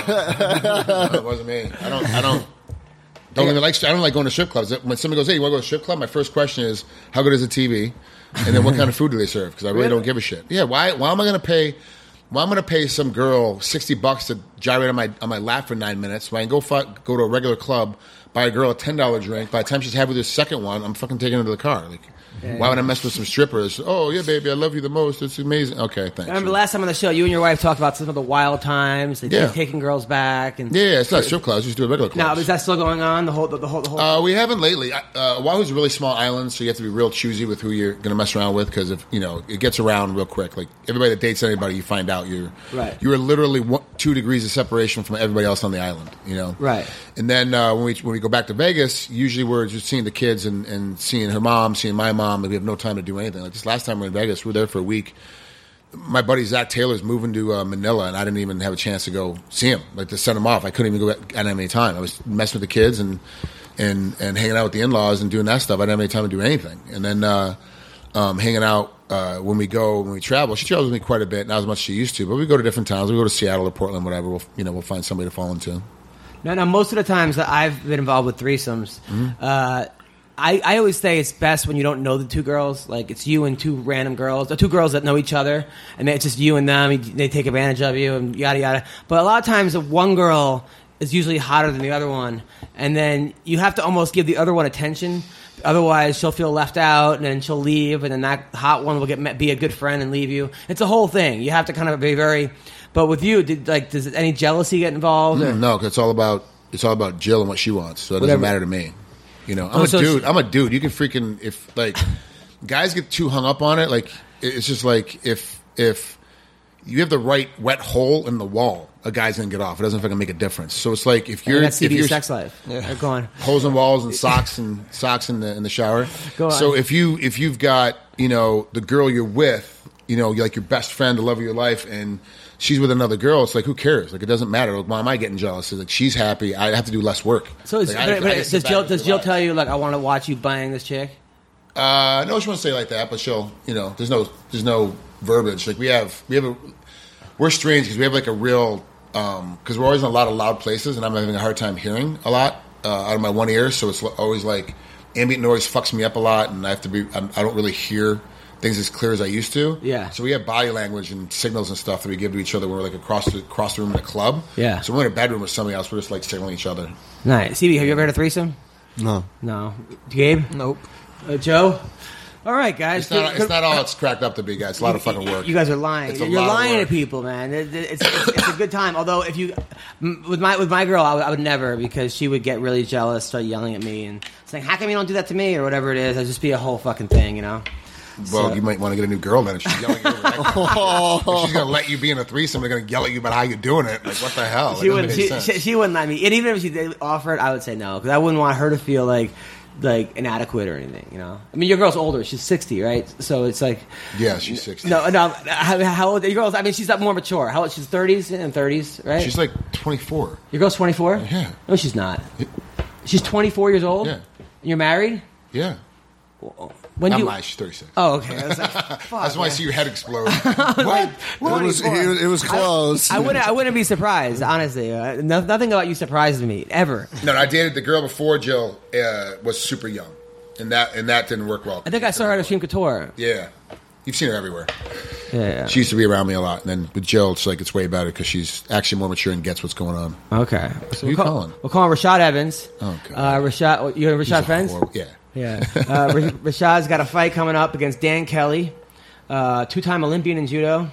no, it wasn't me. I don't I don't don't even like I don't like going to strip clubs. When somebody goes, "Hey, you want to go to a strip club?" My first question is, "How good is the T V?" And then what kind of food do they serve? Because I really, Really? don't give a shit. Yeah, why why am I going to pay? Why am I going to pay some girl sixty bucks to gyrate on my on my lap for nine minutes? When I can go fuck, go to a regular club, buy a girl a ten dollar drink. By the time she's had with her second one, I'm fucking taking her to the car. Like, yeah. Why would I mess with some strippers? Oh, yeah, baby, I love you the most. It's amazing. Okay, thanks. I remember last time on the show, you and your wife talked about some of the wild times, like yeah. taking girls back. And yeah, yeah, it's not strip clubs. You just do a regular club. Now, is that still going on? The whole, the, the whole, the whole. Uh, we haven't lately. Uh, Oahu's a really small island, so you have to be real choosy with who you're going to mess around with because if you know it gets around real quick. Like everybody that dates anybody, you find out you're right. You are literally one, two degrees of separation from everybody else on the island. You know, right. And then uh, when we when we go back to Vegas, usually we're just seeing the kids and, and seeing her mom, seeing my mom. And we have no time to do anything. Like this last time we were in Vegas, we were there for a week. My buddy Zach Taylor's moving to uh, Manila, and I didn't even have a chance to go see him. Like to send him off, I couldn't even go. I didn't have any time. I was messing with the kids and and and hanging out with the in-laws and doing that stuff. I didn't have any time to do anything. And then uh, um, hanging out uh, when we go when we travel. She travels with me quite a bit, not as much as she used to. But we go to different towns. We go to Seattle or Portland, whatever. We'll you know we'll find somebody to fall into. Now, now most of the times that I've been involved with threesomes. Mm-hmm. Uh, I, I always say it's best when you don't know the two girls. Like, it's you and two random girls, or two girls that know each other, and it's just you and them. They take advantage of you, and yada, yada. But a lot of times, one girl is usually hotter than the other one, and then you have to almost give the other one attention. Otherwise, she'll feel left out, and then she'll leave, and then that hot one will get be a good friend and leave you. It's a whole thing. You have to kind of be very... But with you, did, like, does any jealousy get involved? Mm, no, because it's all about it's all about Jill and what she wants, so it doesn't Whatever. matter to me. You know, I'm oh, a so dude. I'm a dude. You can freaking if like guys get too hung up on it. Like it's just like if if you have the right wet hole in the wall, a guy's gonna get off. It doesn't fucking make a difference. So it's like if you're that's if you're sex life, yeah. Go on. Holes in walls and socks and socks in the in the shower. Go on. So if you if you've got you know the girl you're with, you know, you're like your best friend, the love of your life, and she's with another girl, it's like, who cares? Like, it doesn't matter. Like, why am I getting jealous? It's like, she's happy. I have to do less work. So, is, like, but, I, but I does Jill, does Jill tell you, like, I want to watch you bang this chick? Uh, no, she won't say it like that, but she'll, you know, there's no there's no verbiage. Like, we have, we have a, we're strange because we have, like, a real, um, because we're always in a lot of loud places, and I'm having a hard time hearing a lot uh, out of my one ear, so it's always, like, ambient noise fucks me up a lot, and I have to be, I'm, I don't really hear things as clear as I used to. Yeah. So we have body language and signals and stuff that we give to each other when we're like across the, across the room in a club. Yeah. So when we're in a bedroom with somebody else, we're just like signaling each other. Nice. C B, have you ever had a threesome? No. No. Gabe? Nope. Uh, Joe? All right, guys. It's not, it's not all it's cracked up to be, guys. It's a lot of fucking work. You guys are lying. It's a You're lot of lying work. to people, man. It's, it's, it's, it's a good time. Although, if you with my with my girl, I would, I would never, because she would get really jealous, start yelling at me, and saying, "How come you don't do that to me?" or whatever it is. It'd just be a whole fucking thing, you know. Well, So- you might want to get a new girl then. If she's yelling at you. If she's going to let you be in a threesome, they're going to yell at you about how you're doing it. Like, what the hell? She It doesn't wouldn't. make She, sense. she, she wouldn't let me. And even if she did offer it, I would say no, because I wouldn't want her to feel like like inadequate or anything. You know. I mean, your girl's older. She's sixty, right? So it's like Yeah, she's sixty. no, no. How, how old? Your girl's? I mean, she's not more mature. How old? She's thirties and thirties, right? She's like twenty-four. Your girl's twenty-four. Yeah. No, she's not. She's twenty-four years old. Yeah. And you're married. Yeah. When I'm do you? lying. She's thirty-six. Oh, okay. I was like, fuck, That's why I man. see your head explode. What? It was, it was, it was close. I wouldn't. I wouldn't be surprised, honestly. Uh, no, nothing about you surprises me ever. No, no, I dated the girl before Jill uh, was super young, and that and that didn't work well. I think I saw her at Extreme Couture. Yeah, you've seen her everywhere. Yeah, yeah. She used to be around me a lot, and then with Jill, it's like it's way better because she's actually more mature and gets what's going on. Okay. So Who you we'll call, calling? We'll call him Rashad Evans. Oh, God. Uh, Rashad, you and He's Rashad a friends? horrible- yeah. Yeah. Uh, Ra- Rashad's got a fight coming up against Dan Kelly, uh, two-time Olympian in judo.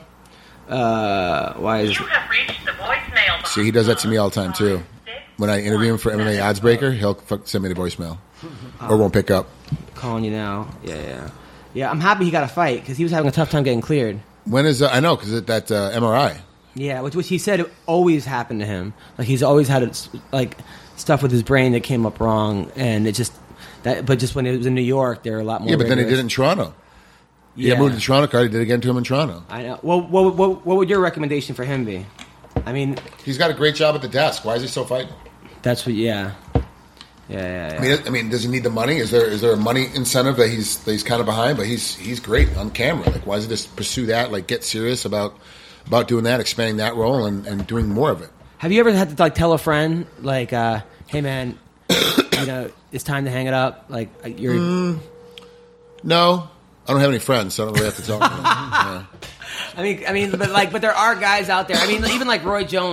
Uh, why is? You have reached the voicemail box. See, he does that to me all the time too. When I interview him for M M A Odds Breaker, he'll fuck- send me the voicemail or won't pick up. Calling you now. Yeah, yeah. Yeah, I'm happy he got a fight because he was having a tough time getting cleared. When is uh, I know because that uh, M R I. Yeah, which, which he said it always happened to him. Like, he's always had it's, like stuff with his brain that came up wrong, and it just that. But just when it was in New York, there were a lot more. Yeah, but then he rigorous. did it in Toronto. Yeah, Yeah, moved to Toronto. Card. He did it again to him in Toronto. I know. Well, what, what, what would your recommendation for him be? I mean, He's got a great job at the desk. Why is he still fighting? that's what. Yeah. Yeah, yeah, yeah. I mean, I mean, does he need the money? Is there is there a money incentive that he's that he's kind of behind? But he's he's great on camera. Like, why does he just pursue that? Like, get serious about about doing that, expanding that role, and, and doing more of it. Have you ever had to like tell a friend like, uh, "Hey, man, you know, it's time to hang it up"? Like, you're. Mm, no, I don't have any friends, so I don't really have to tell them. Yeah. I mean, I mean, but like, but there are guys out there. I mean, even like Roy Jones,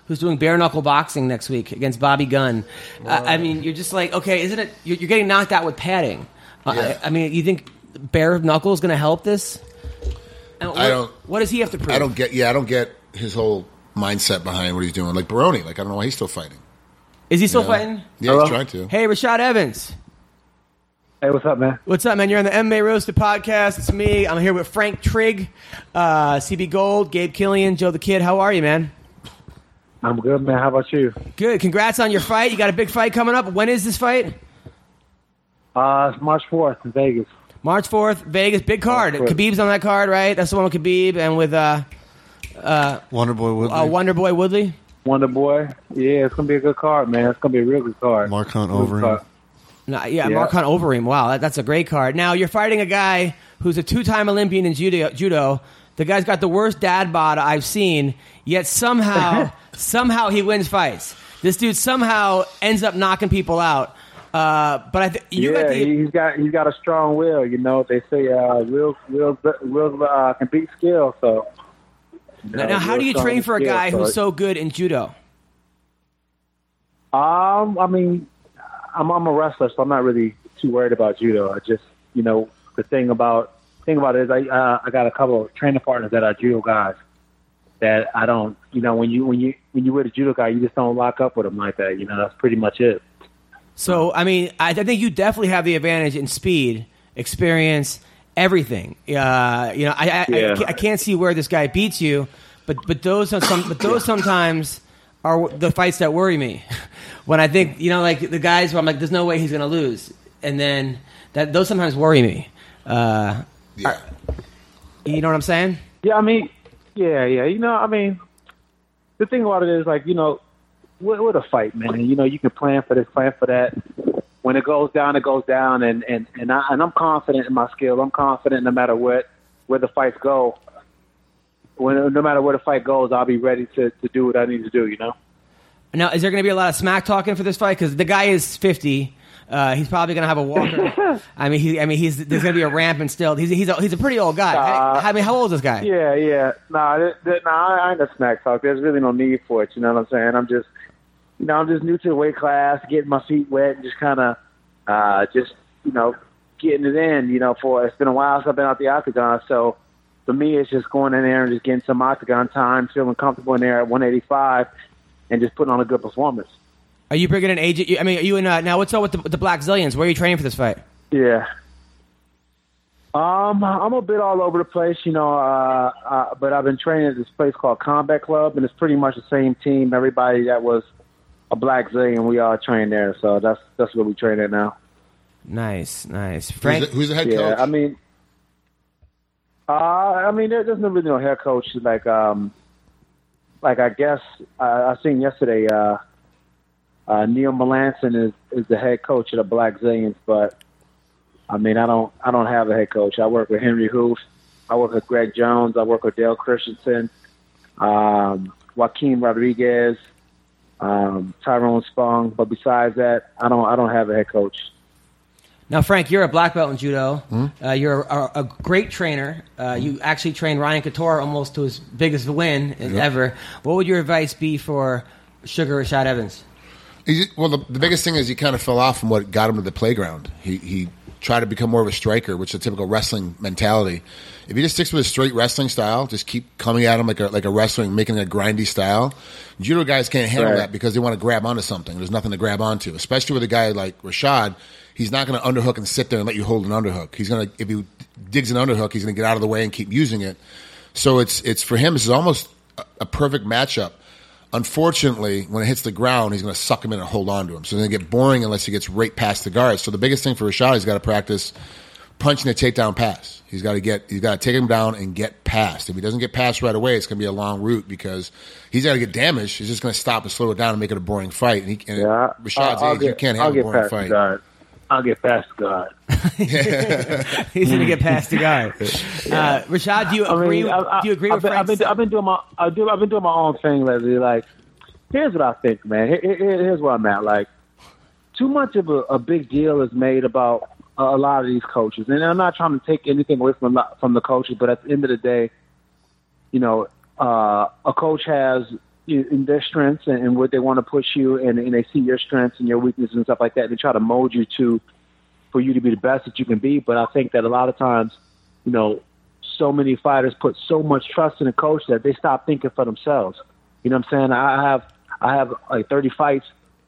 who's doing bare knuckle boxing next week against Bobby Gunn. Uh, I mean, you're just like, okay, isn't it? You're, you're getting knocked out with padding. Uh, Yeah. I, I mean, you think bare knuckle is going to help this? And what, I don't. What does he have to prove? I don't get. Yeah, I don't get his whole mindset behind what he's doing. Like Baroni, like I don't know why he's still fighting. Is he still Yeah. fighting? Yeah, Hello? he's trying to. Hey, Rashad Evans. Hey, what's up, man? What's up, man? You're on the M M A Roasted podcast. It's me. I'm here with Frank Trigg, uh, C B Gold, Gabe Killian, Joe the Kid. How are you, man? I'm good, man. How about you? Good. Congrats on your fight. You got a big fight coming up. When is this fight? Uh, it's March fourth in Vegas. March fourth, Vegas. Big card. March fourth. Khabib's on that card, right? That's the one with Khabib and with uh, Wonder Boy Woodley. uh, Wonder Boy Woodley. Wonder Boy. Yeah, it's gonna be a good card, man. It's gonna be a real good card. Mark Hunt Good over him. card. No, yeah, Yeah. Mark Hunt Overeem. Wow, that, that's a great card. Now you're fighting a guy who's a two-time Olympian in judo. judo. The guy's got the worst dad bod I've seen. Yet somehow, somehow he wins fights. This dude somehow ends up knocking people out. Uh, but I th- you yeah, got the he's got he's got a strong will. You know, they say uh, will will will uh, can beat skill. So you now, know, now how real do you strong train for a skill, guy so who's it- so good in judo? Um, I mean, I'm I'm a wrestler, so I'm not really too worried about judo. I just, you know, the thing about thing about it is I uh, I got a couple of training partners that are judo guys that I don't, you know, when you when you when you with a judo guy, you just don't lock up with them like that. You know, that's pretty much it. So, I mean, I, I think you definitely have the advantage in speed, experience, everything. Uh, you know, I, I, Yeah. I, I can't see where this guy beats you, but but those are some but those sometimes are the fights that worry me. When I think, you know, like the guys where I'm like, there's no way he's going to lose, and then that those sometimes worry me. Uh, Yeah. you know what I'm saying? Yeah, I mean, yeah, yeah. You know, I mean, the thing about it is, like, you know, with, with a fight, man, you know, you can plan for this, plan for that. When it goes down, it goes down, and and and, I, and I'm confident in my skill. I'm confident no matter what where the fights go. When no matter where the fight goes, I'll be ready to, to do what I need to do. You know. Now, is there going to be a lot of smack talking for this fight? Because the guy is fifty. Uh, he's probably going to have a walker. I mean, he, I mean, he's there's going to be a ramp and still. He's he's a, he's a pretty old guy. Uh, I, I mean, how old is this guy? Yeah, yeah. Nah, th- th- nah, I I ain't a smack talk. There's really no need for it. You know what I'm saying? I'm just, you know, I'm just new to the weight class, getting my feet wet, and just kind of, uh, just you know, getting it in. You know, for it's been a while since I've been out the octagon, so for me, it's just going in there and just getting some octagon time, feeling comfortable in there at one eighty-five, and just putting on a good performance. Are you bringing an agent? you- I mean, are you in uh, now? What's up with the, with the Black Zillions? Where are you training for this fight? Yeah. Um, I'm a bit all over the place, you know, uh, uh, but I've been training at this place called Combat Club, and it's pretty much the same team. Everybody that was a Black Zillion, we all train there, so that's that's where we train at now. Nice, nice. Who's Frank, the, who's the head Yeah, coach? I mean, uh, I mean, there, there's no really no head coach. Like, um, like I guess uh, I seen yesterday, uh, uh, Neil Melanson is is the head coach of the Black Zillions, but I mean, I don't I don't have a head coach. I work with Henry Hoof, I work with Greg Jones, I work with Dale Christensen, um, Joaquin Rodriguez, um, Tyrone Spong. But besides that, I don't I don't have a head coach. now Frank, you're a black belt in judo. Hmm? Uh, you're a, a great trainer. Uh, you actually trained Ryan Couture almost to his biggest win ever. What would your advice be for Sugar Rashad Evans? He, well, the, the biggest thing is he kind of fell off from what got him to the playground. He he tried to become more of a striker, which is a typical wrestling mentality. If he just sticks with a straight wrestling style, just keep coming at him like a like a wrestling, making it a grindy style. Judo guys can't handle Right. that because they want to grab onto something. There's nothing to grab onto, especially with a guy like Rashad. He's not going to underhook and sit there and let you hold an underhook. He's going to, if he digs an underhook, he's going to get out of the way and keep using it. So it's it's for him. This is almost a, a perfect matchup. Unfortunately, when it hits the ground, he's going to suck him in and hold on to him. So it's going to get boring unless he gets right past the guard. So the biggest thing for Rashad, he's got to practice punching a takedown pass. He's got to get, he's got to take him down and get past. If he doesn't get past right away, it's going to be a long route because he's got to get damaged. He's just going to stop and slow it down and make it a boring fight. And, he, and Yeah, at Rashad's I'll age, get, you can't I'll have a get boring past fight. the guard. I'll get past the guard. He's going to get past the guy. Uh, Rashad, do you I agree? mean, I, I, do you agree I've with been, I've Frank's? been, I've been doing my, I do, I've been doing my own thing lately. Like, here's what I think, man. Here, here- here's where I'm at. Like, too much of a, a big deal is made about a, a lot of these coaches, and I'm not trying to take anything away from a lot- from the coaches, but at the end of the day, you know, uh, a coach has you, in their strengths and, and what they want to push you, and, and they see your strengths and your weaknesses and stuff like that, and they try to mold you to for you to be the best that you can be. But I think that a lot of times, you know, so many fighters put so much trust in a coach that they stop thinking for themselves. You know what I'm saying? I have I have like thirty fights,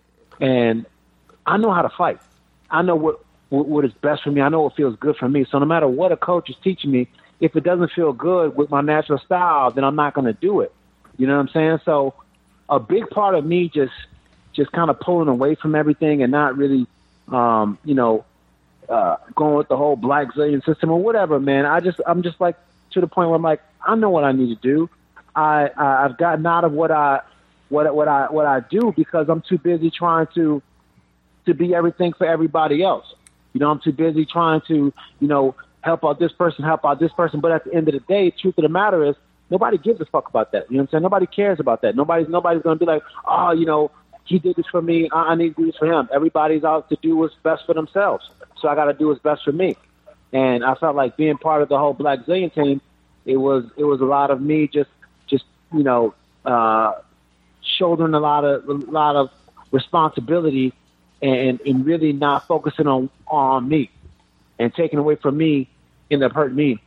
and I know how to fight. I know what, what what is best for me. I know what feels good for me. So no matter what a coach is teaching me, if it doesn't feel good with my natural style, then I'm not going to do it. You know what I'm saying? So a big part of me just just kind of pulling away from everything and not really, um, you know, uh, going with the whole Blackzilian system or whatever, man. I just I'm just like to the point where I'm like, I know what I need to do. I, I I've gotten out of what I what what I what I do because I'm too busy trying to to be everything for everybody else. You know, I'm too busy trying to, you know, help out this person, help out this person. But at the end of the day, the truth of the matter is nobody gives a fuck about that. You know what I'm saying? Nobody cares about that. Nobody's nobody's going to be like, oh, you know, he did this for me. I, I need to do this for him. Everybody's out to do what's best for themselves. So I got to do what's best for me. And I felt like being part of the whole Blackzilian team, it was it was a lot of me just just you know uh, shouldering a lot of a lot of responsibility and, and really not focusing on on me and taking away from me ended up hurting me.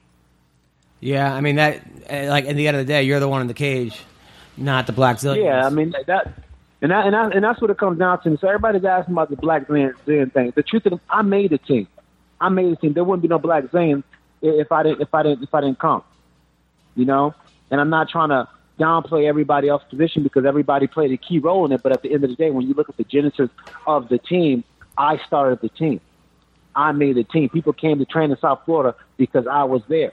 Yeah, I mean that. Like at the end of the day, you're the one in the cage, not the Blackzilians. Yeah, I mean that, and that, and, that, and that's what it comes down to. So everybody's asking about the Blackzilian thing. The truth of it, I made a team. I made a team. There wouldn't be no Blackzilians if I didn't if I didn't if I didn't come. You know, and I'm not trying to downplay everybody else's position because everybody played a key role in it. But at the end of the day, when you look at the genesis of the team, I started the team. I made the team. People came to train in South Florida because I was there.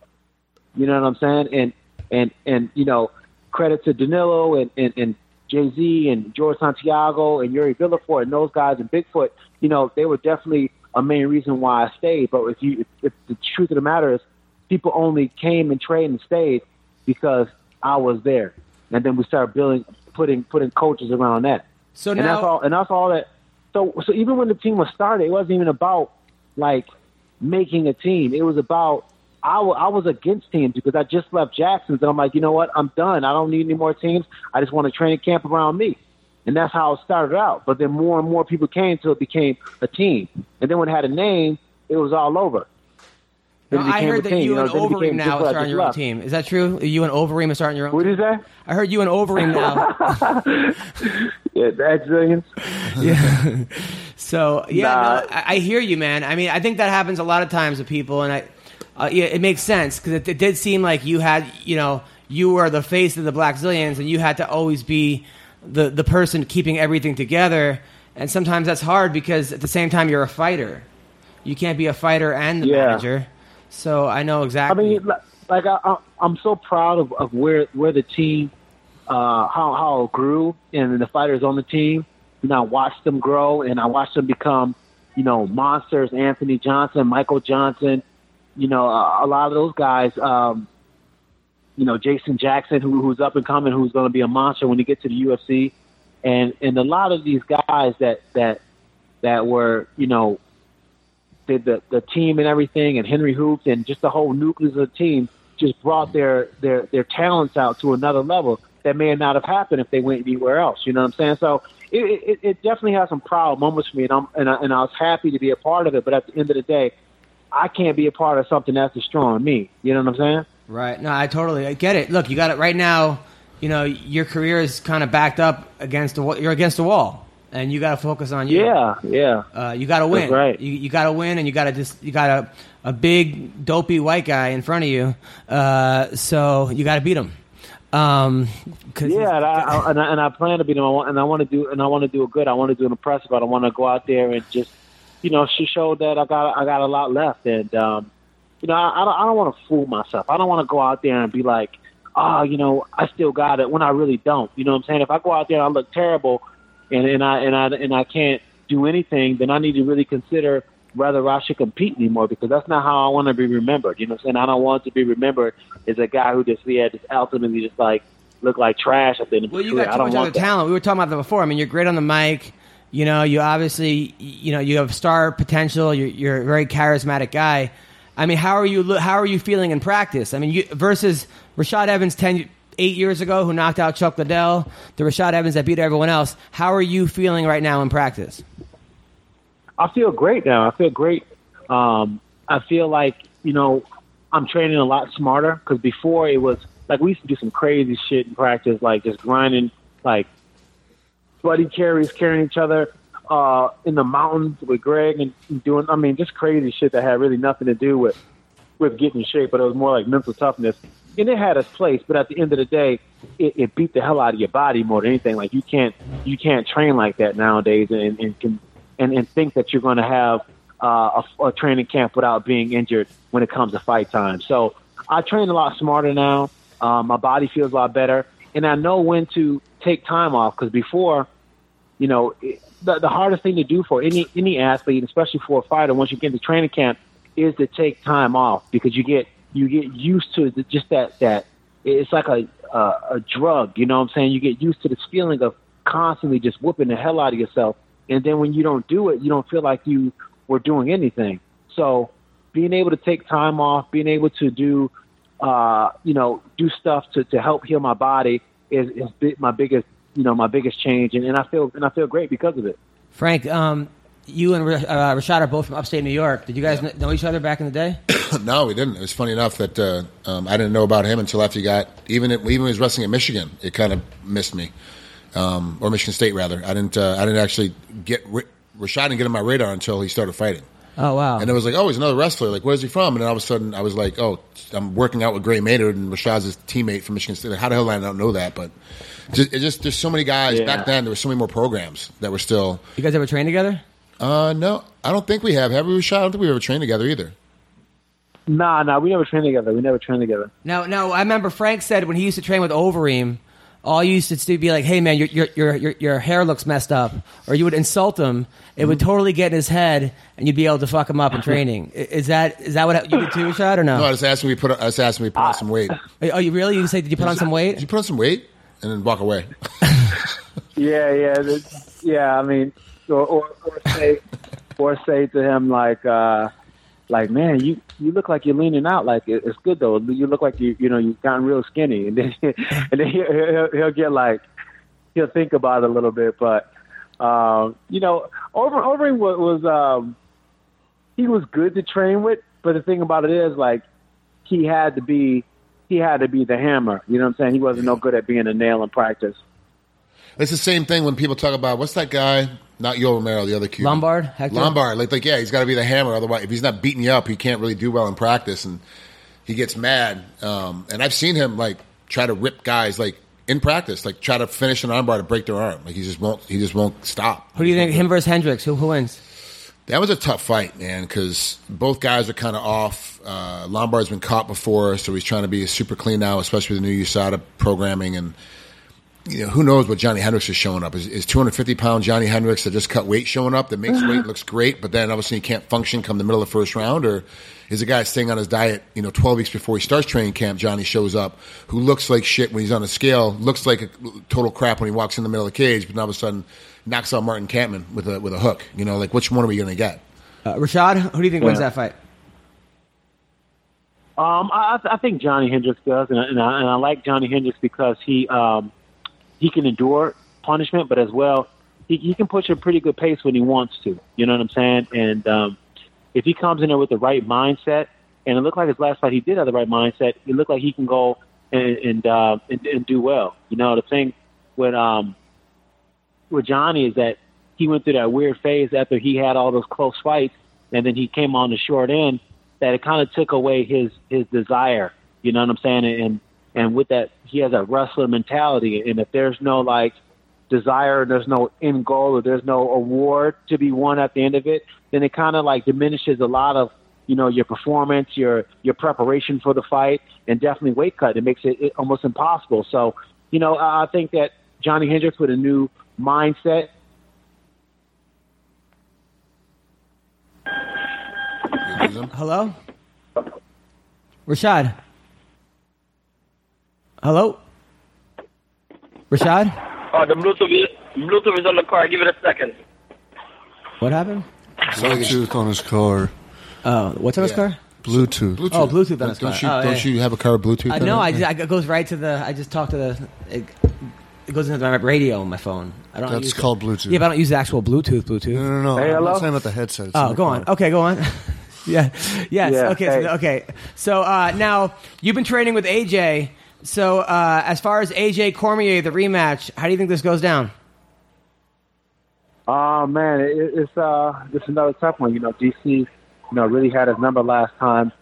You know what I'm saying? And and and you know, credit to Danilo and, and, and Jay-Z and George Santiago and Yuri Villafort and those guys and Bigfoot. You know, they were definitely a main reason why I stayed. But if you, if, if the truth of the matter is, people only came and trained and stayed because I was there, and then we started building, putting putting coaches around that. So and now, that's all. And that's all that. So so even when the team was started, it wasn't even about like making a team. It was about I, w- I was against teams because I just left Jackson's, and I'm like, you know what? I'm done. I don't need any more teams. I just want a training camp around me. And that's how it started out. But then more and more people came till it became a team. And then when it had a name, it was all over. No, I heard that team, you you know, and Overeem now are starting your own left. team. Is that true? You and Overeem are starting your own What team? is that? I heard you and Overeem now. Yeah, that's zillions. Yeah. So, yeah, Nah. no, I, I hear you, man. I mean, I think that happens a lot of times with people, and I, uh, yeah, it makes sense because it, it did seem like you had, you know, you were the face of the Blackzilians, and you had to always be the the person keeping everything together. And sometimes that's hard because at the same time you're a fighter. You can't be a fighter and the Yeah. manager. So I know exactly. I mean, li- like I, I, I'm so proud of, of where where the team, uh, how how it grew, and the fighters on the team. You know, I watched them grow, and I watched them become, you know, monsters. Anthony Johnson, Michael Johnson, you know, a, a lot of those guys. Um, you know, Jason Jackson, who, who's up and coming, who's going to be a monster when he gets to the U F C, and and a lot of these guys that that that were, you know, did the the team and everything, and Henry Hoops and just the whole nucleus of the team just brought their their their talents out to another level that may not have happened if they went anywhere else. You know what I'm saying? So it it, it definitely has some proud moments for me, and I'm and I, and I was happy to be a part of it. But at the end of the day, I can't be a part of something that's destroying me. You know what I'm saying? Right. No, I totally I get it. Look, you got it right now. You know, your career is kind of backed up against the wall. You're against the wall, and you got to focus on you. Yeah, yeah. Uh, you got to win. That's right. You, you got to win, and you got to just you got a a big dopey white guy in front of you. Uh, so you got to beat him. Um, cause Yeah, and I, I, and I and I plan to beat him. I want, and I want to do and I want to do it good. I want to do an impressive. I don't want to go out there and just, you know, show that I got I got a lot left. And um, you know, I, I don't I don't want to fool myself. I don't want to go out there and be like, oh, you know, I still got it when I really don't. You know what I'm saying? If I go out there and I look terrible, and and I and I and I can't do anything, then I need to really consider whether I should compete anymore, because that's not how I want to be remembered. You know what I'm saying? I don't want to be remembered as a guy who just yeah, just ultimately just like look like trash at the end of Well, his you career. got I too don't much want other that. talent. We were talking about that before. I mean, you're great on the mic. You know, you obviously, you know, you have star potential. You're, you're a very charismatic guy. I mean, how are you? How are you feeling in practice? I mean, you, versus Rashad Evans ten, eight years ago who knocked out Chuck Liddell, the Rashad Evans that beat everyone else. How are you feeling right now in practice? I feel great now. I feel great. Um, I feel like, you know, I'm training a lot smarter because before it was like we used to do some crazy shit in practice, like just grinding, like buddy carries, carrying each other uh, in the mountains with Greg and doing, I mean, just crazy shit that had really nothing to do with, with getting in shape, but it was more like mental toughness. And it had its place, but at the end of the day, it, it beat the hell out of your body more than anything. Like you can't, you can't train like that nowadays and, and can, and, and think that you're going to have uh, a, a training camp without being injured when it comes to fight time. So I train a lot smarter now. Um, my body feels a lot better, and I know when to take time off because before, you know, it, the, the hardest thing to do for any any athlete, especially for a fighter, once you get into training camp, is to take time off because you get you get used to the, just that that it's like a, a a drug. You know what I'm saying? You get used to this feeling of constantly just whooping the hell out of yourself, and then when you don't do it, you don't feel like you were doing anything. So being able to take time off, being able to do, uh, you know, do stuff to, to help heal my body is, is big, my biggest, you know, my biggest change, and, and I feel and I feel great because of it. Frank, um, you and uh, Rashad are both from upstate New York. Did you guys yeah. know each other back in the day? No, we didn't. It was funny enough that uh, um, I didn't know about him until after he got even it, even when he was wrestling at Michigan. It kind of missed me, um, or Michigan State rather. I didn't uh, I didn't actually get Rashad didn't get on my radar until he started fighting. Oh, wow. And it was like, oh, he's another wrestler. Like, where's he from? And then all of a sudden, I was like, oh, I'm working out with Gray Maynard, and Rashad's his teammate from Michigan State. Like, how the hell did I not know that? But just, it just there's so many guys. Yeah. Back then, there were so many more programs that were still. You guys ever trained together? Uh, no, I don't think we have. Have we, Rashad? I don't think we ever trained together either. Nah, nah, we never trained together. We never trained together. No, no, I remember Frank said when he used to train with Overeem, all you used to do would be like, hey, man, your, your your your your hair looks messed up. Or you would insult him. It would totally get in his head, and you'd be able to fuck him up in training. Is that is that what you did too, Rashad, or no? No, I was asking we put. I was asking we put on some weight. Oh, you really? You say, did you put on some weight? Did you put on some weight and then walk away? Yeah, yeah, this, yeah. I mean, or, or, or say, or say to him like, uh, like, man, you, you look like you're leaning out. Like it, it's good though. You look like you, you know, you've gotten real skinny, and then and then he'll, he'll, he'll get like, he'll think about it a little bit. But um, you know, over Overeem was, was um, he was good to train with. But the thing about it is, like, he had to be, he had to be the hammer. You know what I'm saying? He wasn't no good at being a nail in practice. It's the same thing when people talk about what's that guy? Not Yoel Romero, the other Cuban. Lombard? Hector? Lombard. Like, like, yeah, he's got to be the hammer. Otherwise, if he's not beating you up, he can't really do well in practice, and he gets mad. Um, and I've seen him like try to rip guys like in practice, like try to finish an armbar to break their arm. Like he just won't. He just won't stop. Who do you think? Him versus Hendricks? Who who wins? That was a tough fight, man, because both guys are kind of off. Uh, Lombard's been caught before, so he's trying to be super clean now, especially with the new U S A D A programming. And you know, who knows what Johnny Hendricks is showing up? Is, is two hundred fifty pound Johnny Hendricks that just cut weight showing up that makes weight looks great, but then obviously he can't function come the middle of the first round? Or is a guy staying on his diet, you know, twelve weeks before he starts training camp, Johnny shows up, who looks like shit when he's on a scale, looks like a total crap when he walks in the middle of the cage, but all of a sudden knocks out Martin Kampman with a with a hook? You know, like, which one are we going to get? Uh, Rashad, who do you think yeah. wins that fight? Um, I, I think Johnny Hendricks does, and I, and I, and I like Johnny Hendricks because he um, he can endure punishment, but as well, he, he can push a pretty good pace when he wants to. You know what I'm saying? And um, if he comes in there with the right mindset, and it looked like his last fight he did have the right mindset, it looked like he can go and and, uh, and, and do well. You know, the thing with um, with Johnny is that he went through that weird phase after he had all those close fights, and then he came on the short end, that it kind of took away his, his desire. You know what I'm saying? And and with that, he has a wrestler mentality. And if there's no, like, desire, there's no end goal, or there's no award to be won at the end of it, then it kind of, like, diminishes a lot of, you know, your performance, your your preparation for the fight, and definitely weight cut. It makes it, it almost impossible. So, you know, I think that Johnny Hendricks with a new mindset. Hello? Rashad? Hello? Rashad? Oh, the Bluetooth is, Bluetooth is on the car. Give it a second. What happened? Bluetooth on his car. Oh, what's on his Yeah. car? Bluetooth. Bluetooth. Oh, Bluetooth on Don't, the don't spot. you Oh, don't yeah. you have a car with Bluetooth? Uh, on no, it? I, just, I it goes right to the. I just talk to the. It, it goes into my radio on my phone. I don't. That's use called it. Bluetooth. Yeah, but I don't use the actual Bluetooth. Bluetooth. No, no, no. Hey, I'm hello? not saying about the headset. It's Oh, not go on. called- Okay, go on. yeah. Yes. Yeah, okay. hey. So, okay. So uh, now you've been training with A J. So uh, as far as A J Cormier, the rematch, how do you think this goes down? Oh man, it, it's uh, this is another tough one. You know, D C, you know, really had his number last time.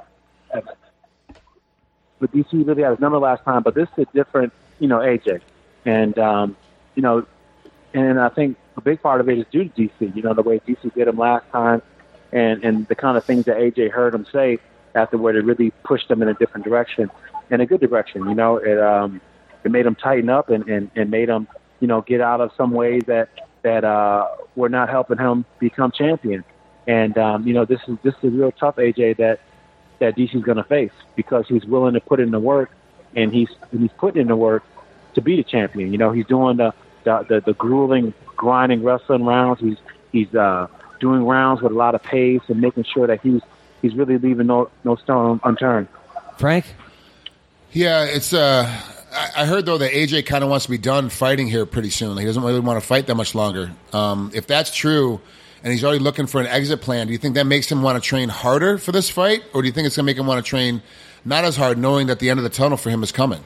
But D C really had his number last time. But this is a different, you know, A J, and um, you know, and I think a big part of it is due to D C. You know, the way D C did him last time, and and the kind of things that A J heard him say afterward, it really pushed him in a different direction, in a good direction. You know, it um, it made him tighten up and and, and made him, you know, get out of some ways that. that uh, were not helping him become champion. And, um, you know, this is this is a real tough A J that, that D C's going to face because he's willing to put in the work, and he's and he's putting in the work to be the champion. You know, he's doing the the, the, the grueling, grinding wrestling rounds. He's he's uh, doing rounds with a lot of pace and making sure that he's he's really leaving no, no stone unturned. Frank? Yeah, it's. Uh, I I heard though that A J kind of wants to be done fighting here pretty soon. He doesn't really want to fight that much longer. Um, if that's true, and he's already looking for an exit plan, do you think that makes him want to train harder for this fight, or do you think it's going to make him want to train not as hard, knowing that the end of the tunnel for him is coming?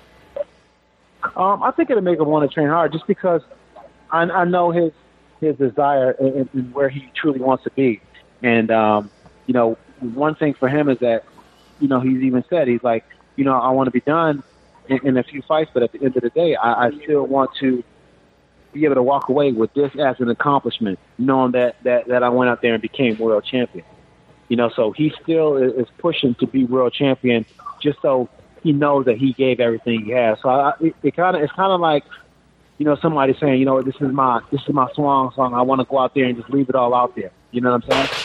Um, I think it'll make him want to train hard, just because I, I know his his desire and, and where he truly wants to be. And um, you know, one thing for him is that, you know, he's even said he's like, you know, I want to be done in, in a few fights, but at the end of the day, I, I still want to be able to walk away with this as an accomplishment, knowing that that that I went out there and became world champion. You know, so he still is, is pushing to be world champion, just so he knows that he gave everything he has. So I, it, it kind of it's kind of like, you know, somebody saying, you know, this is my this is my swan song. I want to go out there and just leave it all out there. You know what I'm saying?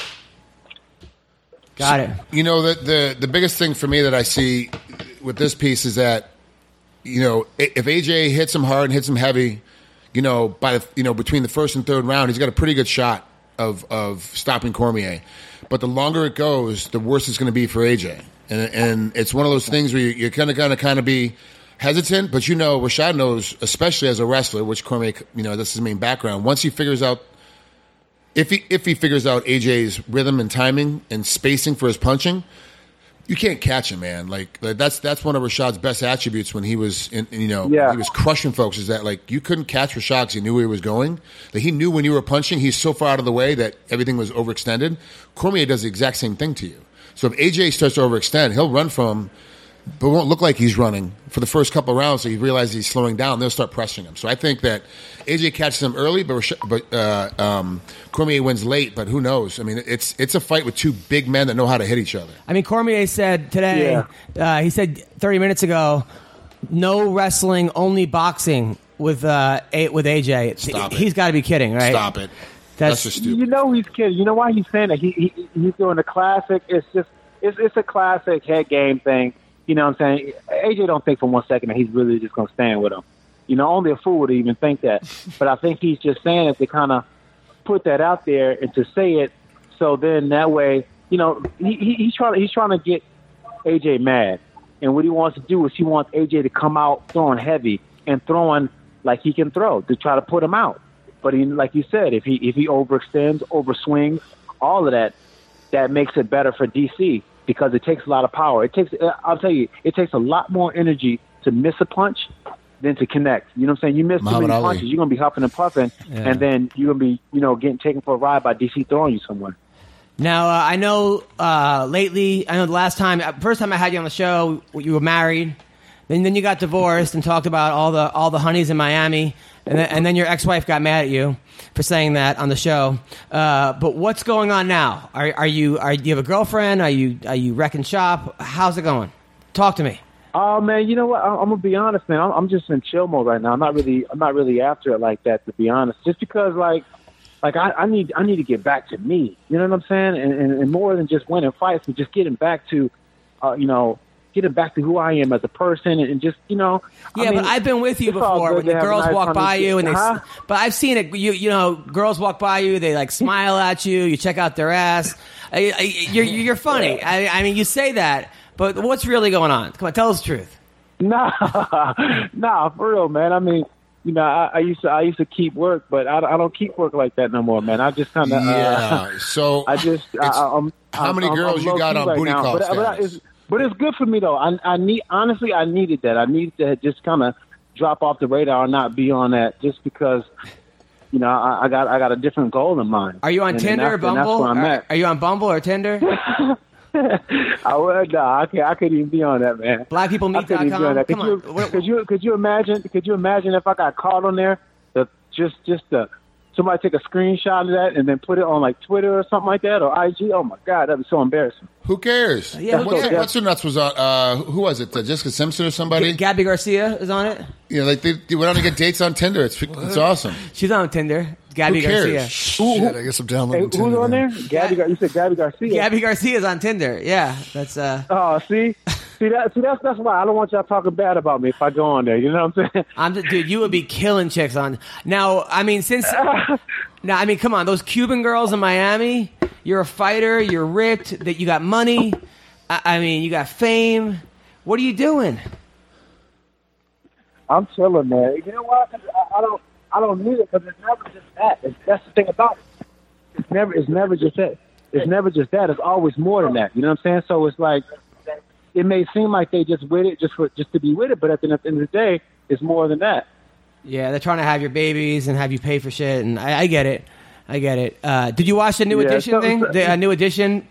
Got it. You know, the, the the biggest thing for me that I see with this piece is that, you know, if A J hits him hard and hits him heavy, you know, by the, you know, between the first and third round, he's got a pretty good shot of of stopping Cormier. But the longer it goes, the worse it's going to be for A J. And and it's one of those things where you're kind of going to kind of be hesitant, but you know, Rashad knows, especially as a wrestler, which Cormier, you know, that's his main background. Once he figures out, if he if he figures out A J's rhythm and timing and spacing for his punching, you can't catch him, man. Like, like that's that's one of Rashad's best attributes when he was, in, you know, Yeah. he was crushing folks. Is that like you couldn't catch Rashad because he knew where he was going. Like he knew when you were punching, he's so far out of the way that everything was overextended. Cormier does the exact same thing to you. So if A J starts to overextend, he'll run from him, but it won't look like he's running for the first couple of rounds. So he realizes he's slowing down. They'll start pressing him. So I think that A J catches him early, but Rashad, but uh, um, Cormier wins late. But who knows? I mean, it's it's a fight with two big men that know how to hit each other. I mean, Cormier said today, Yeah. uh, he said thirty minutes ago, no wrestling, only boxing with uh, a, with A J. Stop it. He's got to be kidding, right? Stop it. That's- That's, just You stupid. know he's kidding. You know why he's saying that? He, he he's doing the classic. It's just it's it's a classic head game thing. You know what I'm saying? A J don't think for one second that he's really just going to stand with him. You know, only a fool would even think that. But I think he's just saying it to kind of put that out there and to say it. So then that way, you know, he, he, he's trying he's trying to get A J mad. And what he wants to do is he wants A J to come out throwing heavy and throwing like he can throw to try to put him out. But he, like you said, if he if he overextends, overswings, all of that, that makes it better for D C because it takes a lot of power. It takes, I'll tell you, it takes a lot more energy to miss a punch than to connect. You know what I'm saying? You miss too Muhammad many Ali. punches, you're gonna be huffing and puffing, Yeah. and then you're gonna be, you know, getting taken for a ride by D C throwing you somewhere. Now, uh, I know uh, lately, I know the last time, uh, first time I had you on the show, you were married. Then, then you got divorced and talked about all the all the honeys in Miami, and then, and then your ex-wife got mad at you for saying that on the show. Uh, but what's going on now? Are, are you are do you have a girlfriend? Are you are you wrecking shop? How's it going? Talk to me. Oh man, you know what? I, I'm gonna be honest, man. I'm, I'm just in chill mode right now. I'm not really, I'm not really after it like that, to be honest. Just because, like, like I, I need, I need to get back to me. You know what I'm saying? And, and, and more than just winning fights, but just getting back to, uh, you know, getting back to who I am as a person, and, and just, you know. Yeah, I mean, but I've been with you it's all before good when to the have a girls nice walk by you and they. Huh? But I've seen it. You you know, girls walk by you, they like smile at you. You check out their ass. I, I, you're you're funny. I, I mean, you say that, but what's really going on? Come on, tell us the truth. Nah, nah, for real, man. I mean, you know, I, I used to I used to keep work, but I, I don't keep work like that no more, man. I just kind of Yeah. uh, So I just I, I'm, how I'm, many I'm, girls I'm you got low-key on right booty now. call But, but, I- status? it's, but it's good for me though. I, I need honestly, I needed that. I needed to just kind of drop off the radar and not be on that, just because. You know, I, I got I got a different goal in mind. Are you on And- and Tinder or that's- and that's Bumble? where I'm Are, at. are you on Bumble or Tinder? I would, nah, I can't. I couldn't even be on that, man. black people I meet couldn't dot even be on com? that. Could Come you, on. What- could you could you imagine? Could you imagine if I got caught on there? The, just just the somebody take a screenshot of that and then put it on like Twitter or something like that or I G. Oh my God, that'd be so embarrassing. Who cares? Yeah, who what's, cares? what's her nuts was on? Uh, who was it? Uh, Jessica Simpson or somebody? Gabby Garcia is on it. You know, like they, they went on to get dates on Tinder. It's it's awesome. She's on Tinder. Gabby Who cares? Garcia. Shit, I guess I'm Hey, downloading who's Tinder on now. there? Gabby. Gar- You said Gabby Garcia. Gabby Garcia's on Tinder. Yeah, that's uh. Oh, see, see that. See that's that's why I don't want y'all talking bad about me if I go on there. You know what I'm saying? I'm the, dude. You would be killing chicks on. Now, I mean, since now, I mean, come on, those Cuban girls in Miami. You're a fighter. You're ripped. That you got money. I, I mean, you got fame. What are you doing? I'm chilling, man. You know what? I, I don't. I don't need it because it's never just that. It's, that's the thing about it. It's never. It's never just that. It's never just that. It's always more than that. You know what I'm saying? So it's like it may seem like they just with it just for just to be with it, but at the end of the day, it's more than that. Yeah, they're trying to have your babies and have you pay for shit, and I, I get it. I get it. Uh, did you watch the New Yeah, Edition so- thing? so- The uh, New Edition.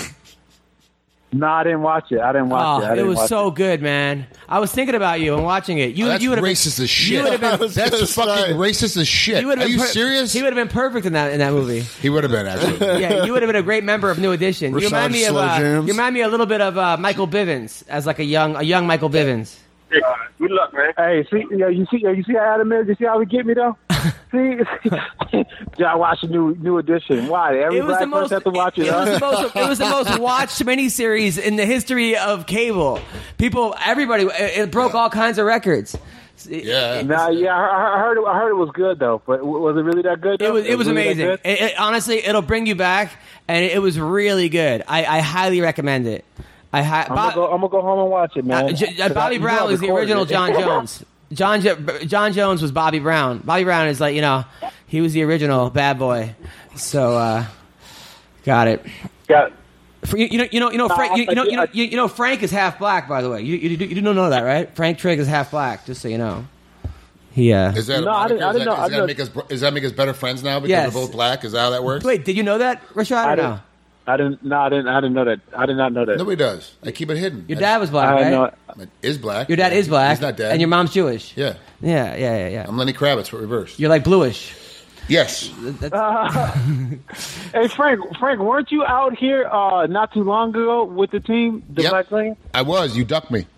No, I didn't watch it. I didn't watch Oh, it. I it didn't was watch so it. good, man. I was thinking about you and watching it. You, Oh, that's you would have racist been, as shit. You would have been. was That's gonna fucking say. racist as shit. He would have Are been you per- serious? He would have been perfect in that in that movie. He would have been actually. Yeah, you would have been a great member of New Edition. You Rashad remind me of Slow uh, Jams. you remind me a little bit of uh, Michael Bivins as like a young a young Michael Bivins. Good luck, man. Hey, see, yeah, you see, yeah, you see how Adam is. You see how he get me though. See, y'all watch the new new edition. Why? Every It was black the most. person have to watch it. it, was huh? the most it was the most watched miniseries in the history of cable. People, everybody, it, it broke all kinds of records. Yeah. Nah, yeah, I, I heard it. I heard it was good though. But w- was it really that good? Though? It was it was really that amazing. good? It, it, honestly, it'll bring you back, and it was really good. I, I highly recommend it. I hi- I'm Bob- gonna go. I'm gonna go home and watch it, man. uh, J- uh, 'Cause Bobby I- Brown you know I was the recorded original it. John Jones. John Jo- John Jones was Bobby Brown. Bobby Brown is like, you know, he was the original bad boy. So uh, got it. Got- For, you, you know, you know, you know, Frank. You, you know, you know, you, you know, Frank is half black. By the way, you you, do- you don't know that, right? Frank Trigg is half black. Just so you know. He. Uh, Is that No, a I didn't- I moniker? didn't know- Is I that, does, that didn't make us, does that make us better friends now because Yes. we're both black? Is that how that works? wait, did you know that, Rashad? I Or didn't. no? I didn't. No, I didn't. I didn't know that. I did not know that. Nobody does. I keep it hidden. Your I- dad was black, I right? know. is black. Your dad is black. He's not dead. And your mom's Jewish. Yeah. Yeah, yeah, yeah, yeah. I'm Lenny Kravitz, but reversed. You're like bluish. Yes. That's, Hey Frank, Frank, weren't you out here uh, not too long ago with the team, the Yep. Black Lane? I was. You ducked me.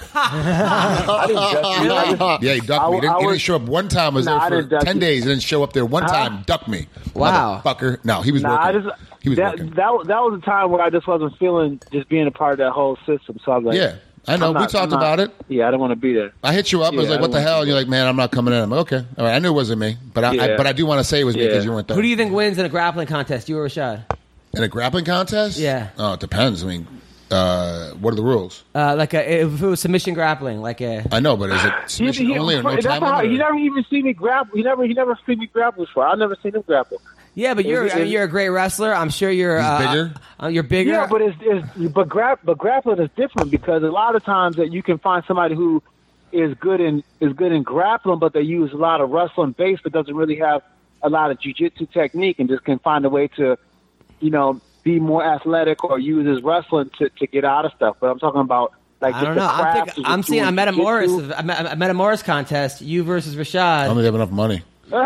I didn't judge you. I just- Yeah, you ducked I- me. You didn't, I you was- didn't show up one time. I was Nah, I there didn't for duck ten you. days. You didn't show up there one Huh? time. Duck me. Wow. Motherfucker. No, he was Nah, I working. just he was that, working. that that was a time where I just wasn't feeling just being a part of that whole system. So I was like, Yeah, I know. I'm We not- talked I'm not- about it. Yeah, I don't want to be there. I hit you up. I was Yeah, like, I "What the don't hell?" want And you're like, "Man, I'm not coming in." I'm like, "Okay, all right." I knew it wasn't me, but I, I Yeah. but I do want to say it was me Yeah. because you weren't there. who do you think wins in a grappling contest? You or Rashad? In a grappling contest? Yeah. Oh, it depends. I mean, uh, what are the rules? Uh, like a, if it was submission grappling, like a. I know, but is it He, submission he, only or no that's time how, limit? he or- never even seen me grapple. He never he never seen me grapple before. I never seen him grapple. Yeah, but you're Is it- I mean, you're a great wrestler. I'm sure you're He's uh, bigger? Uh, you're bigger. Yeah, but it's, it's but grap but grappling is different because a lot of times that you can find somebody who is good in is good in grappling, but they use a lot of wrestling base, but doesn't really have a lot of jiu-jitsu technique, and just can find a way to, you know, be more athletic or use his wrestling to, to get out of stuff. But I'm talking about like I just don't the know. I'm, crafts thinking, of I'm seeing a doing Metamoris, jiu-jitsu. a, Me- a Metamoris contest. You versus I Rashad. don't have enough money.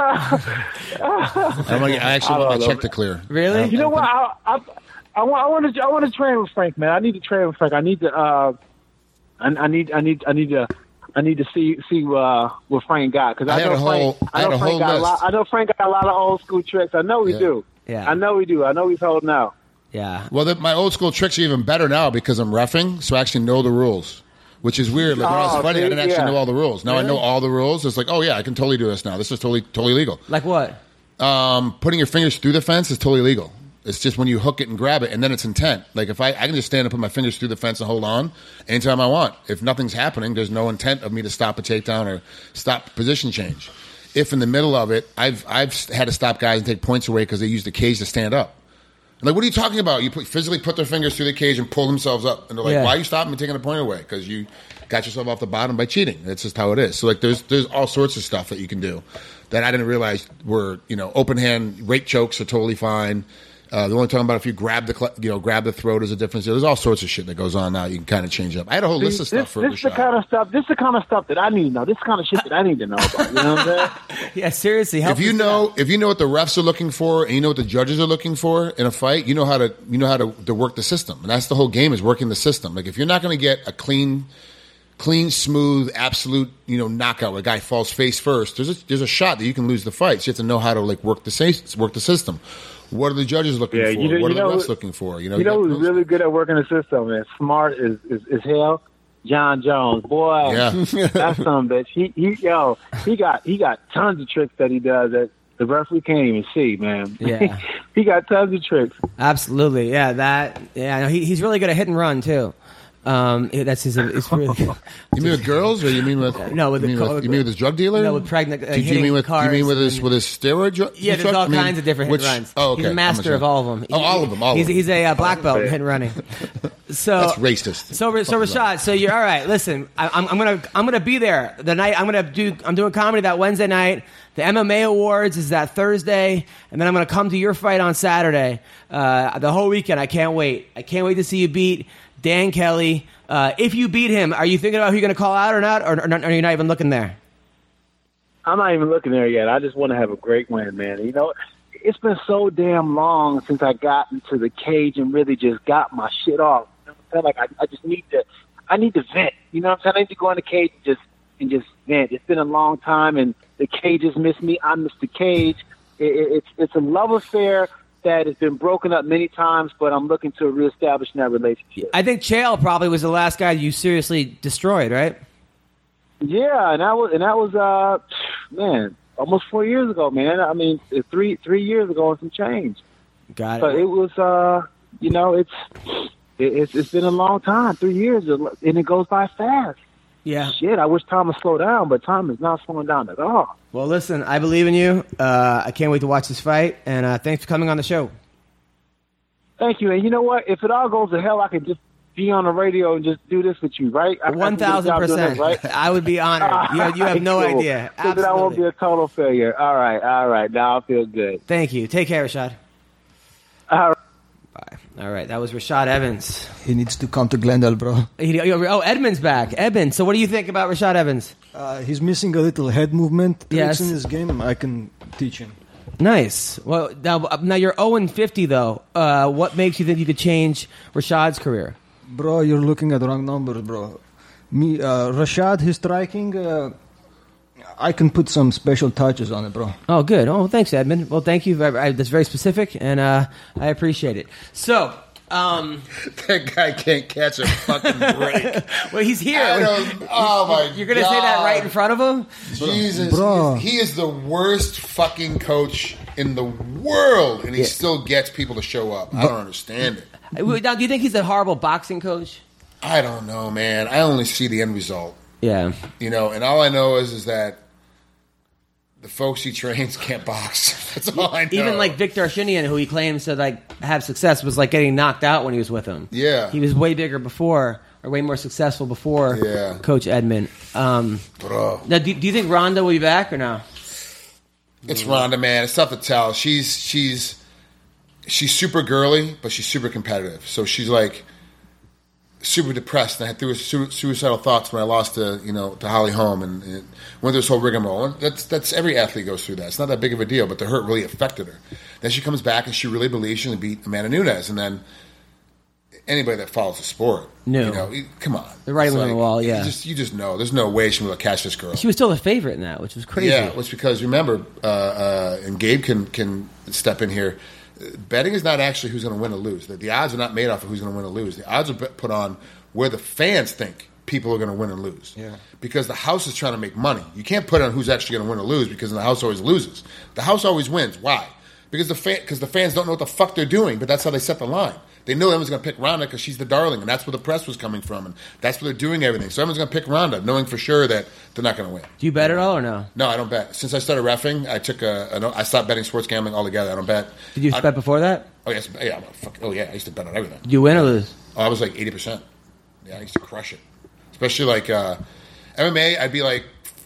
I'm gonna, I actually I want don't my know. check to clear. Really? You know what? I I, I, want, I want to I want to train with Frank, man. I need to train with Frank. I need to. Uh, I, I need I need I need to. I need to see see uh, what Frank got because I I, had know a whole- Frank. I I had know a Frank whole got a list. lot. I know Frank got a lot of old school tricks. I know we Yeah. do. Yeah. I know we do. I know he's holding out. Yeah. Well, the, my old school tricks are even better now because I'm reffing, so I actually know the rules, which is weird. Like, when I was Oh, fighting, I see, didn't actually yeah. know all the rules. Now I Really? know all the rules. It's like, oh yeah, I can totally do this now. This is totally totally legal. Like what? Um, putting your fingers through the fence is totally legal. It's just when you hook it and grab it, and then it's intent. Like if I, I can just stand and put my fingers through the fence and hold on anytime I want. If nothing's happening, there's no intent of me to stop a takedown or stop position change. If in the middle of it, I've I've had to stop guys and take points away because they use the cage to stand up. Like, what are you talking about? You put, physically put their fingers through the cage and pull themselves up. And they're like, Yeah. why are you stopping me taking a point away? Because you got yourself off the bottom by cheating. That's just how it is. So, like, there's there's all sorts of stuff that you can do that I didn't realize were, you know, open hand rape chokes are totally fine. Uh, they're only talking about if you grab the cl- you know grab the throat is a difference. There's all sorts of shit that goes on now. You can kind of change up. I had a whole list of stuff this, for this the Rashad. kind of stuff. This is the kind of stuff that I need to know. This is the kind of shit that I need to know about. You know what I'm saying? Yeah, seriously. Help If you us know out. if you know what the refs are looking for and you know what the judges are looking for in a fight, you know how to you know how to, to work the system. And that's the whole game, is working the system. Like if you're not going to get a clean clean, smooth, absolute, you know, knockout where a guy falls face first, there's a, there's a shot that you can lose the fight. So you have to know how to like work the sa- work the system. What are the judges looking Yeah, for? you know- what you are the know refs who- looking for? You know, You know got who's those- really good at working the system, man? Smart as, as, as hell. John Jones, boy, Yeah. that son bitch. He, he, yo, he got, he got tons of tricks that he does that the referee can't even see, man. Yeah. he got tons of tricks. Absolutely, yeah. That, yeah. No, he, he's really good at hit and run too. Um, yeah, that's his. It's really. You mean with girls, or you mean with No, with you the mean co- with, you mean with his drug dealer? No, with pregnant. Uh, Do you hitting mean with you mean cars with his and- with his steroid drug? Yeah, there's drug? all I mean, kinds of different which, hit and runs. Oh, okay. He's a master of all of them. Oh, all of them. All he's of them. he's a uh, black belt in hit and running. So That's racist. So, so Rashad, so you're all right. Listen, I, I'm, I'm gonna I'm gonna be there the night. I'm gonna do. I'm doing comedy that Wednesday night. The M M A Awards is that Thursday, and then I'm gonna come to your fight on Saturday. Uh, the whole weekend. I can't wait. I can't wait to see you beat Dan Kelly. Uh, if you beat him, are you thinking about who you're gonna call out or not, or, or not, are you not even looking there? I'm not even looking there yet. I just want to have a great win, man. You know, it's been so damn long since I got into the cage and really just got my shit off. You know what I'm saying? Like I, I just need to, I need to vent. You know what I'm saying? I need to go in the cage and just and just vent. It's been a long time, and the cage has missed me. I miss the cage. It, it, it's it's a love affair that has been broken up many times, but I'm looking to reestablish that relationship. I think Chael probably was the last guy you seriously destroyed, right? Yeah, and that was and that was uh, man, almost four years ago, man. I mean, three three years ago and some change. Got But it. it was, uh, you know, it's it, it's it's been a long time, three years, and it goes by fast. Yeah. Shit, I wish time would slow down, but time is not slowing down at all. Well, listen, I believe in you. Uh, I can't wait to watch this fight, and uh, thanks for coming on the show. Thank you, and you know what? If it all goes to hell, I could just be on the radio and just do this with you, right? I- I can One do a job thousand doing percent. this, right? I would be honored. You have, you have no Cool. idea. So that I won't be Absolutely. a total failure. All right, all right. Now I feel good. Thank you. Take care, Rashad. All right. Bye. All right, that was Rashad Evans. He needs to come to Glendale, bro. He- Oh, Edmund's back. Edmund. So, what do you think about Rashad Evans? Uh, he's missing a little head movement Yes. tricks in his game. I can teach him. Nice. Well, now, now you're zero and fifty though. Uh, what makes you think you could change Rashad's career? Bro, you're looking at the wrong numbers, bro. Me, uh, Rashad, his striking, uh, I can put some special touches on it, bro. Oh, good. Oh, thanks, Edmund. Well, thank you. Very- I- That's very specific, and uh, I appreciate it. So, um, That guy can't catch a fucking break. well, he's here. I don't- oh my You're going to say that God. right in front of him? Jesus, Bro. He, is, he is the worst fucking coach in the world, and he Yeah. still gets people to show up. I don't understand it. Now, do you think he's a horrible boxing coach? I don't know, man. I only see the end result, Yeah. you know, and all I know is is that the folks he trains can't box. That's all I know. Even like Victor Arshinian, who he claims to like have success, was like getting knocked out when he was with him. Yeah. He was way bigger before, or way more successful before Yeah. Coach Edmund. Um, Bro. now, do, do you think Ronda will be back or no? It's Rhonda, man. It's tough to tell. She's she's she's super girly, but she's super competitive. So she's like super depressed. And I had through su- suicidal thoughts when I lost to you know to Holly Holm and, and went through this whole rigmarole. And that's that's every athlete goes through that. It's not that big of a deal, but the hurt really affected her. Then she comes back and she really believes she's going to beat Amanda Nunes. And then anybody that follows the sport, No. you know, you- come on, The writing It's on the wall, yeah. You just you just know there's no way she's going to catch this girl. She was still a favorite in that, which was crazy. Yeah, well, it's because remember, uh, uh, and Gabe can can step in here. uh, Betting is not actually who's going to win or lose. The, the odds are not made off of who's going to win or lose. The odds are bet- put on where the fans think people are going to win or lose. Yeah. Because the house is trying to make money. You can't put on who's actually going to win or lose because the house always loses. The house always wins. Why? because the fan, because the fans don't know what the fuck they're doing, but that's how they set the line. They know everyone's going to pick Ronda because she's the darling, and that's where the press was coming from, and that's where they're doing everything. So everyone's going to pick Ronda, knowing for sure that they're not going to win. Do you bet at all or no? No, I don't bet. Since I started reffing, I took a, a I stopped betting sports gambling altogether. I don't bet. Did you I, bet before that? Oh yes, yeah, I'm a fuck, oh yeah. I used to bet on everything. Did you win or lose? Oh, I was like eighty percent. Yeah, I used to crush it. Especially like uh, M M A, I'd be like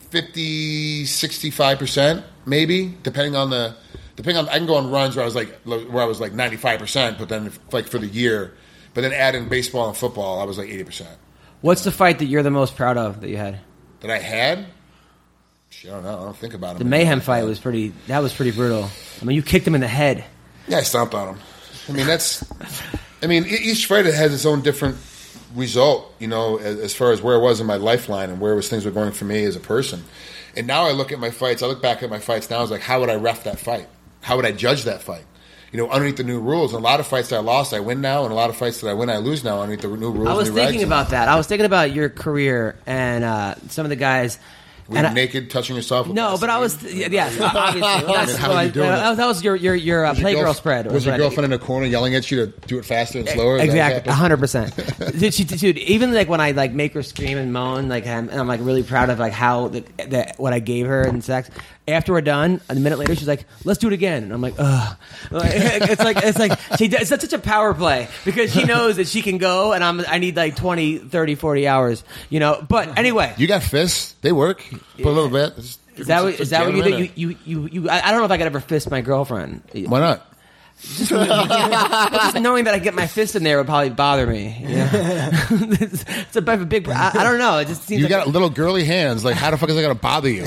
fifty, sixty-five percent maybe, depending on the depending on. I can go on runs where I was like where I was like ninety-five percent, but then like for the year. But then add in baseball and football, I was like eighty percent. What's the fight that you're the most proud of that you had? That I had? Shit, I don't know. I don't think about it. The Mayhem fight was pretty. That was pretty brutal. I mean, you kicked him in the head. Yeah, I stomped on him. I mean, that's. I mean, each fight has its own different result. You know, as, as far as where I was in my lifeline and where was things were going for me as a person. And now I look at my fights. I look back at my fights now. I was like, how would I ref that fight? How would I judge that fight? You know, underneath the new rules. And a lot of fights that I lost, I win now, and a lot of fights that I win, I lose now underneath the new rules. I was new thinking regs. about that. I was thinking about your career and uh, some of the guys. Were you I, naked, touching yourself? With no, but I was yes, obviously. Well, that's, How well, are you doing uh, it? that was your your your uh, Was your playgirl girl- spread. Was your what I- girlfriend in the corner yelling at you to do it faster and slower? Is that Exactly, what happened? hundred percent. Dude, she- dude, even like when I like make her scream and moan, like I'm, I'm like really proud of like how the, the, what I gave her in sex. After we're done, a minute later, she's like, "Let's do it again." And I'm like, "Ugh." Like, it's like it's like she does, it's such a power play because she knows that she can go, and I'm I need like twenty, thirty, forty hours, you know. But anyway, You got fists. They work. Put a little bit. Just- is that what, just is that what you jam do? them in You, you you you I I don't know if I could ever fist my girlfriend. there. Why not? Just, just knowing that I get my fist in there would probably bother me. You know? it's, it's a bit of a big. I, I don't know. It just seems You like got little girly hands. Like, how the fuck is that going to bother you?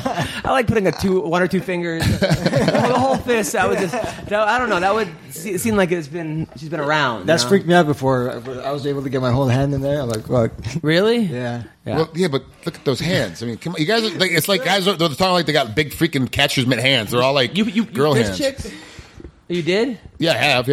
I like putting a two, one or two fingers, the whole fist. I would just. That, I don't know. That would se- seem like it's been. She's been around. That's you know? freaked me out before. I was able to get my whole hand in there. I'm like, fuck. Really? Yeah. Yeah. Well, yeah, but look at those hands. I mean, come on, you guys. Are, like, it's like guys are they're talking like they got big freaking catcher's mitt hands. They're all like you you, you girl fist hands. chicks? You did? Yeah, I have.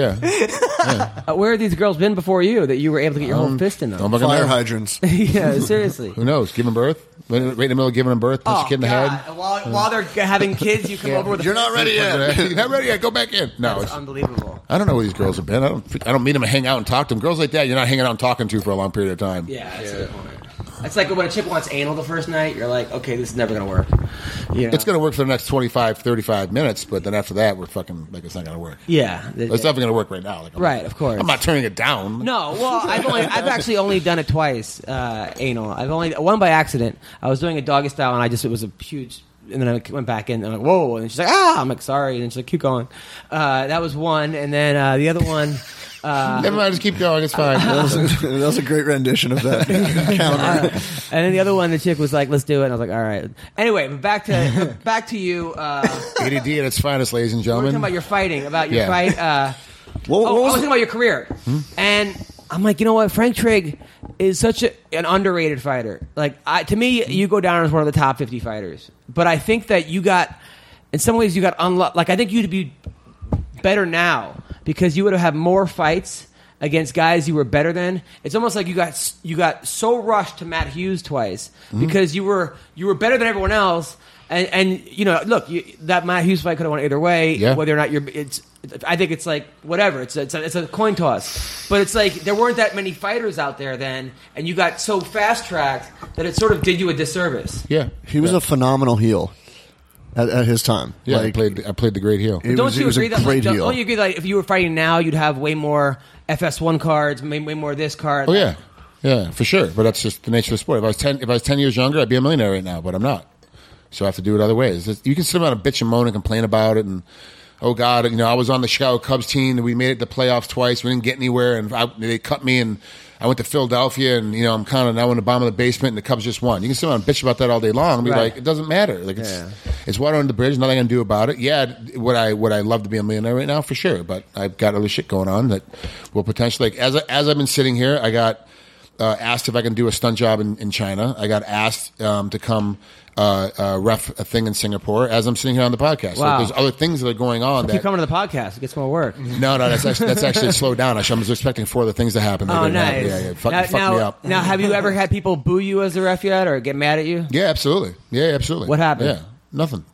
Yeah. Uh, where have these girls been before you that you were able to get your whole Um, fist in them? Don't fucking Fire know. hydrants. Yeah, seriously. Who knows? Giving birth. Right in the middle of giving them birth. Punch Oh, a kid in the God. head. While, while they're having kids, you come over with a You're not ready yet. You're not ready yet. Go back in. No, That's it's, unbelievable. I don't know where these girls have been. I don't. I don't meet them and hang out and talk to them. Girls like that, you're not hanging out and talking to for a long period of time. Yeah, that's a good point. It's like when a chick wants anal the first night, you're like, okay, this is never going to work. You know? It's going to work for the next twenty-five, thirty-five minutes, but then after that, we're fucking like it's not going to work. Yeah. It's definitely going to work right now. Like, I'm Right, not- of course. I'm not turning it down. No, well, I've only, I've actually only done it twice, uh, anal. I've only one by accident. I was doing a doggy style, and I just it was a huge. And then I went back in, and I'm like, whoa! And she's like, ah! I'm like, sorry. And she's like, keep going. Uh, that was one, and then uh, the other one. Uh, Never mind, just keep going. It's fine. That was, a, that was a great rendition of that counter. uh, and then the other one, the chick was like, let's do it. And I was like, all right. Anyway, but back to back to you. Uh, A D D at its finest, ladies and we were gentlemen. talking about your fighting, about your Yeah. fight. Uh, What, oh, what I was was thinking about your career, and I'm like, you know what? Frank Trigg is such a, an underrated fighter. Like, I, to me, you go down as one of the top fifty fighters. But I think that you got, in some ways, you got unlucky. Like, I think you'd be better now because you would have had more fights against guys you were better than. It's almost like you got you got so rushed to Matt Hughes twice because you were you were better than everyone else. And, and you know, look, you, that Matt Hughes fight could have went either way. Yeah. Whether or not you're, it's, I think it's like whatever. It's a, it's a, it's a coin toss. But it's like there weren't that many fighters out there then, and you got so fast tracked that it sort of did you a disservice. Yeah, he was yeah. a phenomenal heel at, at his time. Yeah, I like, played. I played the great heel. it Don't was, you it was agree a that like, great don't, heel. don't you agree like if you were fighting now, you'd have way more F S one cards, way, way more this card? Oh yeah, yeah, for sure. But that's just the nature of the sport. If I was ten, if I was ten years younger, I'd be a millionaire right now. But I'm not. So I have to do it other ways. It's- you can sit around and bitch and moan and complain about it, and oh god, you know, I was on the Chicago Cubs team and we made it to the playoffs twice. We didn't get anywhere, and I, they cut me, and I went to Philadelphia, and you know, I'm kind of now in the bottom of the basement, and the Cubs just won. You can sit around and bitch about that all day long and be Right. like, it doesn't matter. Like it's Yeah. it's water under the bridge. Nothing I can do about it. Yeah, would I would I love to be a millionaire right now? For sure, but I've got other shit going on that will potentially. Like, as I, as I've been sitting here, I got. Uh, asked if I can do a stunt job in, in China. I got asked um, to come uh, uh, ref a thing in Singapore as I'm sitting here on the podcast. Wow. So there's other things that are going on. Keep That, coming to the podcast. It gets more work. no, no, that's actually, that's actually slowed down. I was expecting four other things to happen. They Oh, didn't happen. nice. Yeah, yeah. Fuck, now, fuck now, me up. now, have you ever had people boo you as a ref yet, or get mad at you? Yeah, absolutely. Yeah, absolutely. What happened? Yeah, nothing. Just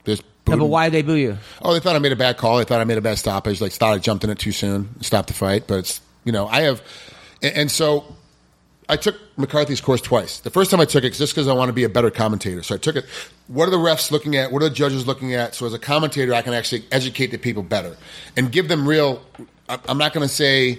No, but why did they boo you? Oh, they thought I made a bad call. They thought I made a bad stoppage. Like, thought I jumped in it too soon, stopped the fight. But it's, you know, I have, and, and so I took McCarthy's course twice. The first time I took it, just because I want to be a better commentator. So I took it. What are the refs looking at? What are the judges looking at? So as a commentator, I can actually educate the people better and give them real. I'm not going to say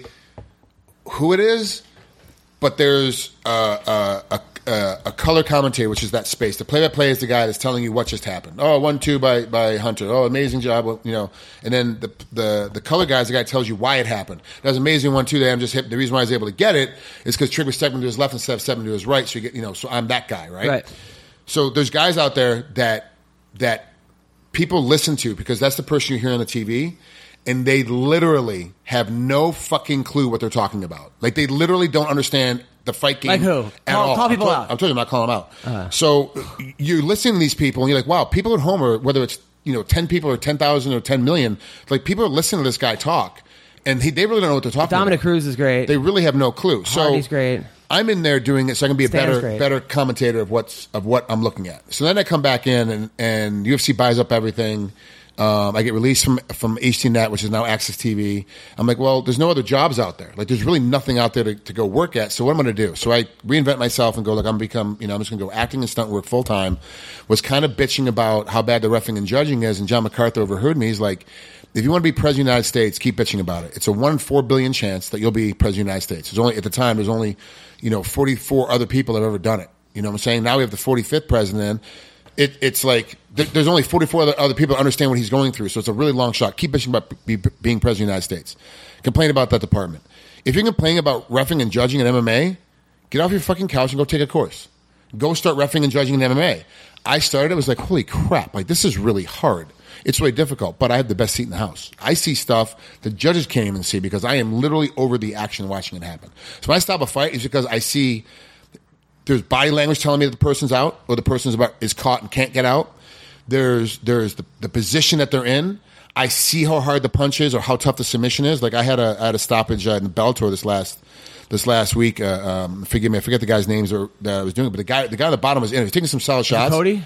who it is, but there's uh, uh, a. Uh, a color commentator, which is that space. The play-by-play is the guy that's telling you what just happened. Oh, one two by by Hunter. Oh, amazing job. Well, you know, and then the the the color guy is the guy that tells you why it happened. That was amazing one two. That I'm just hit. The reason why I was able to get it is because Trigg was stepping to his left instead of stepping to his right. So you get, you know, so I'm that guy, right? Right. So there's guys out there that that people listen to because that's the person you hear on the T V. And they literally have no fucking clue what they're talking about. Like, they literally don't understand the fight game. Like who? At Call, all. call people I'm told, out. I'm telling you, I'm not calling them out. Uh-huh. So you're listening to these people, and you're like, wow, people at home, are, whether it's, you know, ten people or ten thousand or ten million, like, people are listening to this guy talk, and he, they really don't know what they're talking Dominic about. Cruz is great. They really have no clue. So Hardy's great. I'm in there doing it so I can be a Stan's better great. better commentator of what's of what I'm looking at. So then I come back in, and, and U F C buys up everything. Um, I get released from from H D Net, which is now Access T V. I'm like, well, there's no other jobs out there. Like, there's really nothing out there to, to go work at. So what am I going to do? So I reinvent myself and go, look, I'm going to become, you know, I'm just going to go acting and stunt work full time. Was kind of bitching about how bad the reffing and judging is, and John MacArthur overheard me. He's like, if you want to be president of the United States, keep bitching about it. It's a one in four billion chance that you'll be president of the United States. There's only at the time there's only, you know, forty-four other people that have ever done it. You know what I'm saying? Now we have the forty-fifth president. It, it's like th- there's only forty-four other, other people that understand what he's going through, so it's a really long shot. Keep bitching about be, being president of the United States. Complain about that department. If you're complaining about reffing and judging in M M A, get off your fucking couch and go take a course. Go start reffing and judging in M M A. I started, it was like, holy crap, like, this is really hard. It's really difficult, but I have the best seat in the house. I see stuff the judges can't even see because I am literally over the action watching it happen. So when I stop a fight, it's because I see there's body language telling me that the person's out or the person's about is caught and can't get out. There's there's the, the position that they're in. I see how hard the punch is or how tough the submission is. Like, I had a I had a stoppage uh, in Bellator this last this last week. Uh, um, forgive me, I forget the guy's names or, that I was doing, but the guy the guy at the bottom was in. He was taking some solid shots. Cody?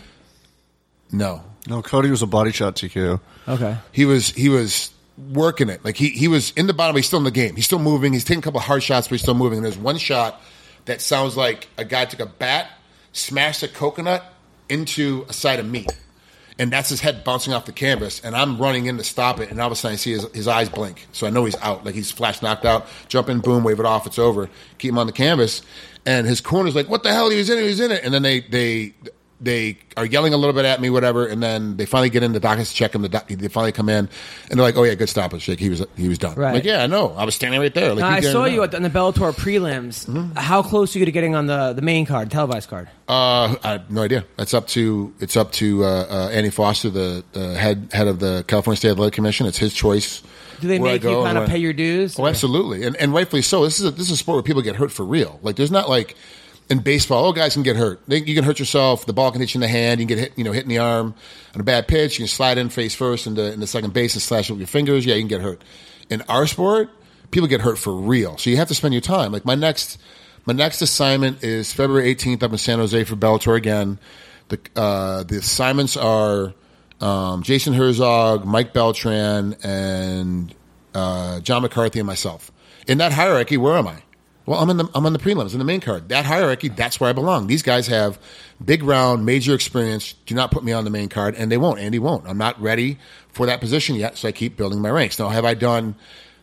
No, No, Cody was a body shot T K O. Okay. he was he was working it. Like, he he was in the bottom, but he's still in the game. He's still moving. He's taking a couple of hard shots, but he's still moving. And there's one shot that sounds like a guy took a bat, smashed a coconut into a side of meat. And that's his head bouncing off the canvas. And I'm running in to stop it. And all of a sudden I see his, his eyes blink. So I know he's out. Like, he's flash knocked out. Jump in, boom, wave it off. It's over. Keep him on the canvas. And his corner's like, what the hell? He was in it. He was in it. And then they, they, they are yelling a little bit at me, whatever. And then they finally get in. The doctors check him. The doc, they finally come in. And they're like, oh, yeah, good stoppage. Like, he was he was done. Right. I'm like, yeah, I know. I was standing right there. Like, Now, he I didn't saw know. you at the, on the Bellator prelims. Mm-hmm. How close are you to getting on the, the main card, televised card? Uh, I have no idea. It's up to it's up to uh, uh, Andy Foster, the uh, head head of the California State Athletic Commission. It's his choice. Do they where I make you go kind and of where- pay your dues? Oh, absolutely, and and rightfully so. This is a, this is a sport where people get hurt for real. Like, there's not like in baseball, oh, guys can get hurt. They, you can hurt yourself. The ball can hit you in the hand. You can get hit, you know, hit in the arm on a bad pitch. You can slide in face first into, into second base and slash it with your fingers. Yeah, you can get hurt. In our sport, people get hurt for real. So you have to spend your time. Like, my next my next assignment is February eighteenth up in San Jose for Bellator again. The uh, the assignments are um, Jason Herzog, Mike Beltran, and uh, John McCarthy and myself. In that hierarchy, where am I? Well, I'm in the I'm on the prelims, in the main card. That hierarchy, that's where I belong. These guys have big round, major experience. Do not put me on the main card, and they won't. Andy won't. I'm not ready for that position yet, so I keep building my ranks. Now, have I done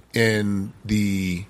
in the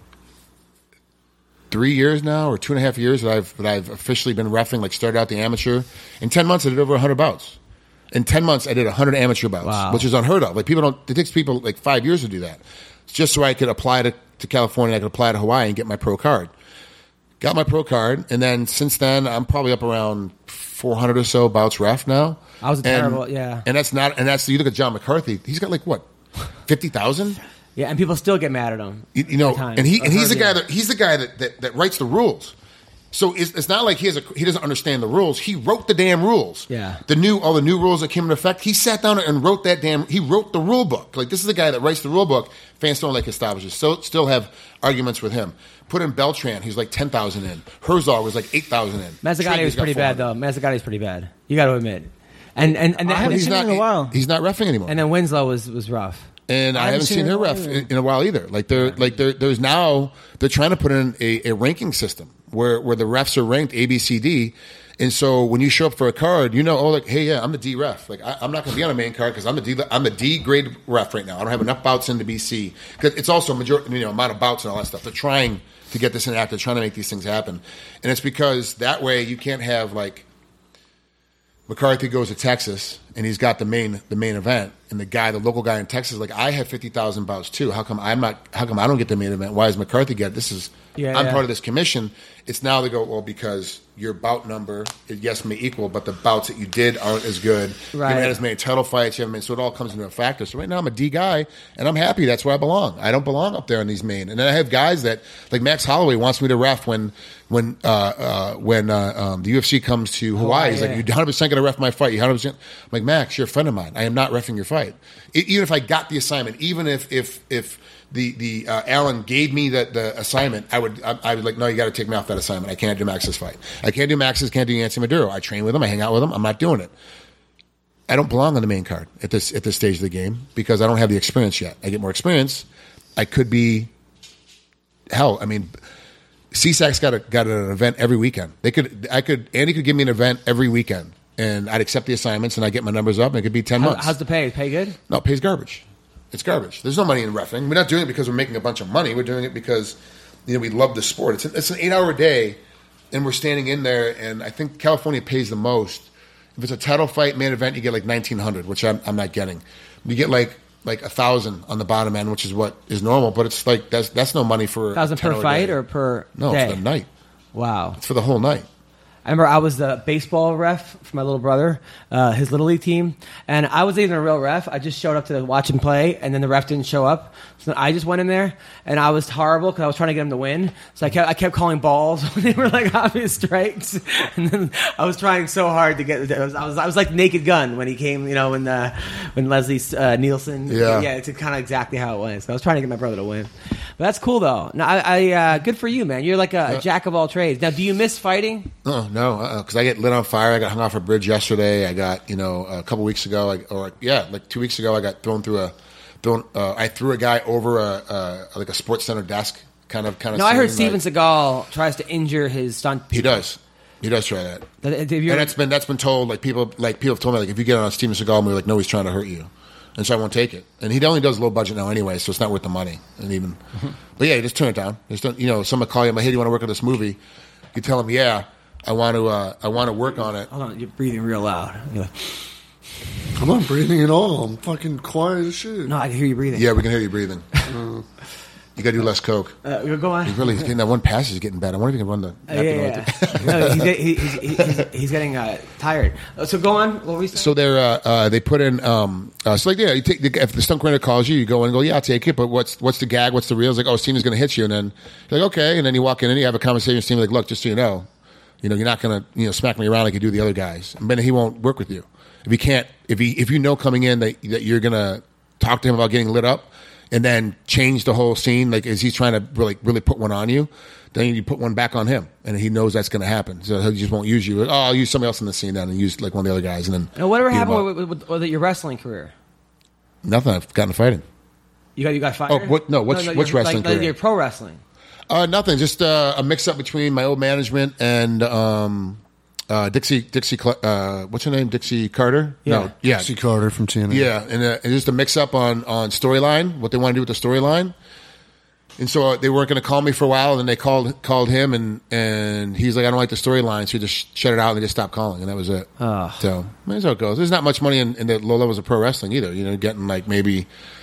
three years now, or two and a half years that I've that I've officially been reffing? Like, started out the amateur. In ten months, I did over one hundred bouts. In ten months, I did one hundred amateur bouts, Wow. which is unheard of. Like, people don't. It takes people like five years to do that. It's just so I could apply to. to California, I could apply to Hawaii and get my pro card. Got my pro card, and then since then, I'm probably up around four hundred or so bouts ref now. I was a And- terrible, yeah. And that's not, and that's, you look at John McCarthy, he's got like what, fifty thousand? Yeah, and people still get mad at him. You, you know, at times. and he I've and he's the heard guy you. that he's the guy that, that, that writes the rules. So it's, it's not like he has a, he doesn't understand the rules. He wrote the damn rules. Yeah. The new all the new rules that came into effect. He sat down and wrote that damn. He wrote the rule book. Like, this is the guy that writes the rule book. Fans don't like his stoppages. So still have arguments with him. Put in Beltran. He's like ten thousand in. Herzog was like eight thousand in. Mazzagatti was Trigger's got pretty bad, four hundred. though. Mazzagatti's pretty bad. You got to admit. And and and I then, haven't he's seen not him in a while. He's not reffing anymore. and then Winslow was was rough. And I, haven't seen her ref in, in a while either. Like they're like they're, there's now they're trying to put in a, a ranking system where where the refs are ranked A B C D, and so when you show up for a card, you know, oh, like hey, yeah, I'm the D ref. Like I, I'm not going to be on a main card because I'm the D I'm the D grade ref right now. I don't have enough bouts in to be C because it's also a majority, you know, amount of bouts and all that stuff. They're trying to get this in act. They're trying to make these things happen, and it's because that way you can't have like McCarthy goes to Texas and he's got the main the main event, and the guy, the local guy in Texas, is like I have fifty thousand bouts too. How come I'm not? How come I don't get the main event? Why does McCarthy get it? This is Yeah, I'm yeah. part of this commission. It's now they go well because your bout number yes may equal, but the bouts that you did aren't as good. You Right. haven't had as many title fights. You haven't made, so it all comes into a factor. So right now I'm a D guy and I'm happy. That's where I belong. I don't belong up there in these main. And then I have guys that like Max Holloway wants me to ref when when uh, uh, when uh, um, the U F C comes to Hawaii. He's yeah. like, you're one hundred percent going to ref my fight. You one hundred percent. I'm like, Max, you're a friend of mine. I am not reffing your fight. E- even if I got the assignment, even if if if the the uh, Allen gave me the, the assignment, I would I, I would like, no, you got to take me off that assignment. I can't do Max's fight. I can't do Max's. Can't do Yancy Maduro. I train with him. I hang out with him. I'm not doing it. I don't belong on the main card at this at this stage of the game because I don't have the experience yet. I get more experience. I could be hell. I mean, C SAC's got a, got an event every weekend. They could I could Andy could give me an event every weekend, and I'd accept the assignments and I get my numbers up. And it could be ten How, months. how's the pay? Pay good? No, it pays garbage. It's garbage. There's no money in reffing. We're not doing it because we're making a bunch of money. We're doing it because you know we love the sport. It's an, it's an eight hour day, and we're standing in there. And I think California pays the most. If it's a title fight main event, you get like nineteen hundred, which I'm, I'm not getting. You get like like a thousand on the bottom end, which is what is normal. But it's like that's that's no money for Thousand a ten per hour fight day. or per no day? for the night. Wow. It's for the whole night. I remember I was the baseball ref for my little brother, uh, his little league team, and I wasn't even a real ref. I just showed up to watch him play, and then the ref didn't show up. So I just went in there, and I was horrible because I was trying to get him to win. So I kept I kept calling balls when they were like obvious strikes, and then I was trying so hard to get. I was I was, I was like Naked Gun when he came, you know, when uh, when Leslie uh, Nielsen, Yeah. yeah, it's kind of exactly how it was. So I was trying to get my brother to win, but that's cool though. Now, I, I uh, good for you, man. You're like a, a jack of all trades. Now, do you miss fighting? Oh no, because I get lit on fire. I got hung off a bridge yesterday. I got you know a couple weeks ago, I, or yeah, like two weeks ago, I got thrown through a thrown. Uh, I threw a guy over a, a like a Sports Center desk, kind of kind of. No, I heard scene, Steven like- Seagal tries to injure his stunt. He does. He does try that. Have you And ever- that's been that's been told. Like people like people have told me like if you get on a Steven Seagal movie, like no, he's trying to hurt you, and so I won't take it. And he only does low budget now anyway, so it's not worth the money. And even, but yeah, you just turn it down. Just don't, you know, someone call you, like, hey, do you want to work on this movie? You tell them, yeah, I want to. Uh, I want to work on it. Hold on, you're breathing real loud. You're like, I'm not breathing at all. I'm fucking quiet as shit. no, I can hear you breathing. Yeah, we can hear you breathing. You got to do less coke. Uh, go on. He's really he's getting that one pass is getting bad. I wonder if he can run the. Uh, yeah, yeah. no, he's, he's, he's, he's, he's getting uh, tired. Uh, so go on. What were we saying? So they're uh, uh, they put in um, uh, so like yeah you take the, if the stunt coordinator calls you you go in and go yeah I'll take it but what's what's the gag what's the real? It's like oh Steven's going to hit you and then you're like okay and then you walk in and you have a conversation with Steven like look just so you know you know you're not going to you know smack me around like you do the other guys and then he won't work with you if he can't if he if you know coming in that that you're going to talk to him about getting lit up and then change the whole scene like is he trying to really really put one on you. Then you put one back on him, and he knows that's going to happen. So he just won't use you. Oh, I'll use somebody else in the scene then, and use like one of the other guys, and then. Now, whatever beat him happened up. with, with, with your wrestling career? Nothing. I've gotten fighting. You got you got fired. Oh, what- no, what's- what's your, wrestling like, like career? your pro wrestling. Uh, nothing. Just uh, a mix up between my old management and um, uh, Dixie. Dixie. Cl- Uh, what's her name? Dixie Carter. Yeah. No. Yeah. Dixie Carter from T N A. Yeah, and, uh, and just a mix up on on storyline. What they want to do with the storyline. And so uh, they weren't going to call me for a while, and then they called called him, and, and he's like, I don't like the storyline, so he just shut it out, and they just stopped calling, and that was it. Oh. So that's how it goes. There's not much money in, in the low levels of pro wrestling either. You know, getting like maybe,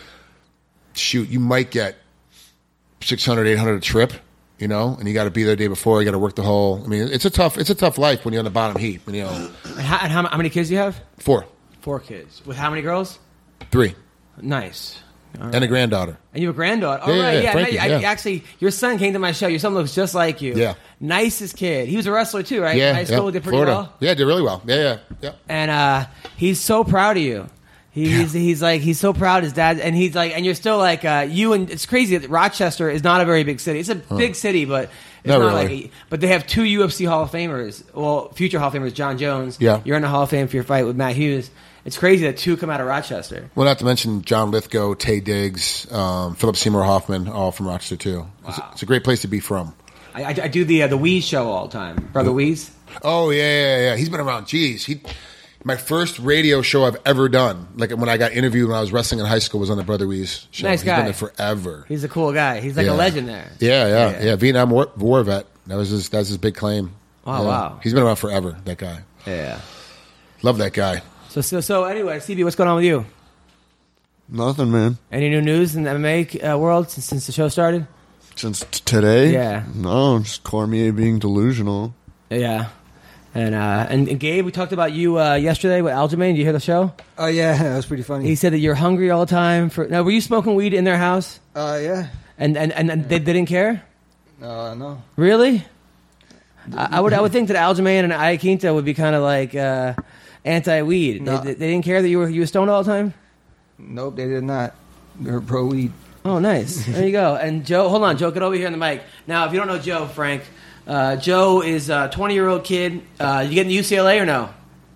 shoot, you might get six hundred, eight hundred a trip, you know, and you got to be there the day before. You got to work the whole. I mean, it's a tough it's a tough life when you're on the bottom heap. You know, And how, and how, how many kids do you have? four, Four kids. With how many girls? three, Nice. All right. and a granddaughter. And you have a granddaughter. Oh, Yeah, right. yeah, Yeah, Frankie, no, I, yeah. actually, your son came to my show. Your son looks just like you. Yeah. Nicest kid. He was a wrestler too, right? Yeah, High school yeah. did pretty Florida. well. Yeah, did really well. Yeah, yeah, yeah. And uh, he's so proud of you. He, he's he's like he's so proud of his dad, and he's like, and you're still like uh, you and it's crazy that Rochester is not a very big city. It's a big city, but it's Not not really. like. But they have two U F C Hall of Famers. Well, future Hall of Famers, John Jones. Yeah. You're in the Hall of Fame for your fight with Matt Hughes. It's crazy that two come out of Rochester. Well, not to mention John Lithgow, Tay Diggs, um, Philip Seymour Hoffman, all from Rochester too. It's, Wow. it's a great place to be from. I, I, I do the uh, the Wheeze show all the time, Brother Wheeze. Oh yeah, yeah, yeah. He's been around. Jeez, he. My first radio show I've ever done, like when I got interviewed when I was wrestling in high school, was on the Brother Weeze show. Nice He's guy. been there forever. He's a cool guy. He's like Yeah. a legend there. Yeah, yeah, Yeah. yeah. Vietnam War, war vet. That was his. That's his big claim. Oh, Yeah. wow. He's been around forever. That guy. Yeah. Love that guy. So so so anyway, C B, what's going on with you? Nothing, man. Any new news in the M M A uh, world since, since the show started? Since t- today? Yeah. No, just Cormier being delusional. Yeah. And uh, and, and Gabe, we talked about you uh, yesterday with Aljamain. Did you hear the show? Oh yeah, that was pretty funny. He said that you're hungry all the time. For now, were you smoking weed in their house? Uh, yeah. And and, and, and they, they didn't care? Uh, no. Really? I, I would I would think that Aljamain and Iaquinta would be kind of like uh, anti-weed. No. They, they didn't care that you were you were stoned all the time? Nope, they did not. They're pro weed. Oh, nice. There you go. And Joe, hold on, Joe, get over here on the mic. Now, if you don't know Joe, Frank, uh, Joe is a twenty-year-old kid. Uh, you getting to U C L A or no?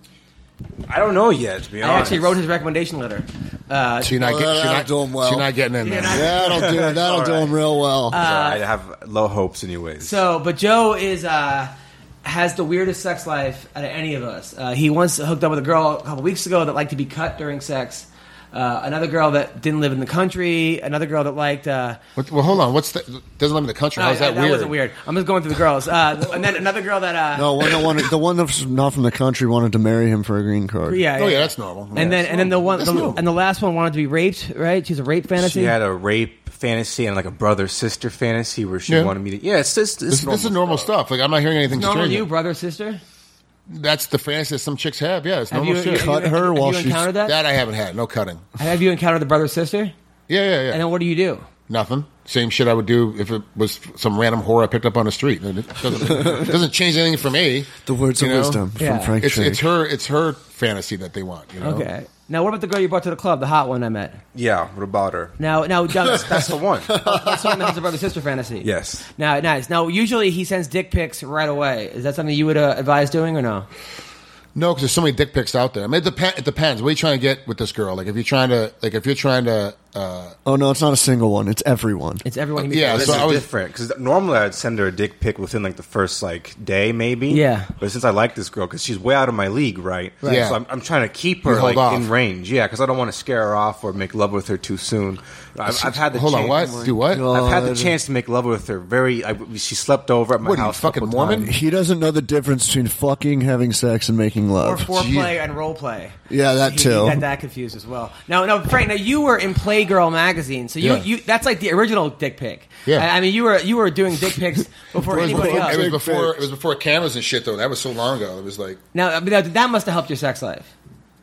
I don't know yet, to be I honest. actually wrote his recommendation letter. Uh, So you're not Well, getting. that'll You're not, do him well. so you're not getting in there. Yeah, That'll do it. That'll do him real well. I have low hopes, anyways. So, but Joe is uh, has the weirdest sex life out of any of us. Uh, he once hooked up with a girl a couple weeks ago that liked to be cut during sex. Uh, another girl that didn't live in the country. Another girl that liked. Uh, What, well, hold on. What's the, doesn't live in the country? How's uh, that, that weird? wasn't weird. I'm just going through the girls. Uh, and then another girl that. Uh, no, one that wanted, the one that's not from the country wanted to marry him for a green card. Yeah, Oh yeah, that's normal. And then and then the one That's the, normal. and the last one wanted to be raped. Right? She's a rape fantasy. she had a rape fantasy and like a brother sister fantasy where she Yeah. wanted me to. Yeah, it's just it's This, this is normal stuff. Like I'm not hearing anything Normal strange. you, brother, sister. That's the fantasy that some chicks have. Yeah, it's Have normal you, shit. have Cut you- her have while you she's- encountered that? That I haven't had. No cutting. Have you encountered the brother sister? Yeah, yeah, yeah. And then what do you do? Nothing. Same shit I would do if it was some random whore I picked up on the street. It doesn't, it doesn't change anything for me. The words You of know? wisdom Yeah. from Frank It's, Shank. it's her. It's her fantasy that they want. You know. Okay. Now, what about the girl you brought to the club, the hot one I met? Yeah, what about her? Now, now, that's, That's the one. that's something that's a brother sister fantasy. Yes. Now, nice. Now, usually he sends dick pics right away. Is that something you would uh, advise doing or no? No, because there's so many dick pics out there. I mean, it, dep- it depends. What are you trying to get with this girl? Like, if you're trying to, like, if you're trying to, uh, oh, no, it's not a single one. It's everyone. It's everyone. He meets Yeah, on This so is I was- different because normally I'd send her a dick pic within like the first like day, maybe. Yeah. But since I like this girl, because she's way out of my league, right? Right. Yeah. So I'm, I'm trying to keep You her hold like off. in range. Yeah, because I don't want to scare her off or make love with her too soon. I've, I've had the hold on, chance, what? Do what? I've had the God. chance to make love with her. Very. I, she slept over at my What are you, house. a fucking couple Mormon? times. He doesn't know the difference between fucking, having sex, and making Or love. foreplay and role play. Yeah, that He- too. He got that confused as well. Now, no, Frank. Now you were in Playgirl magazine, so you, Yeah. you that's like the original dick pic. Yeah. I, I mean, you were you were doing dick pics before It was anybody before, else. it was Big before. pics. It was before cameras and shit. Though that was so long ago. It was like, Now, I mean, that, that must have helped your sex life.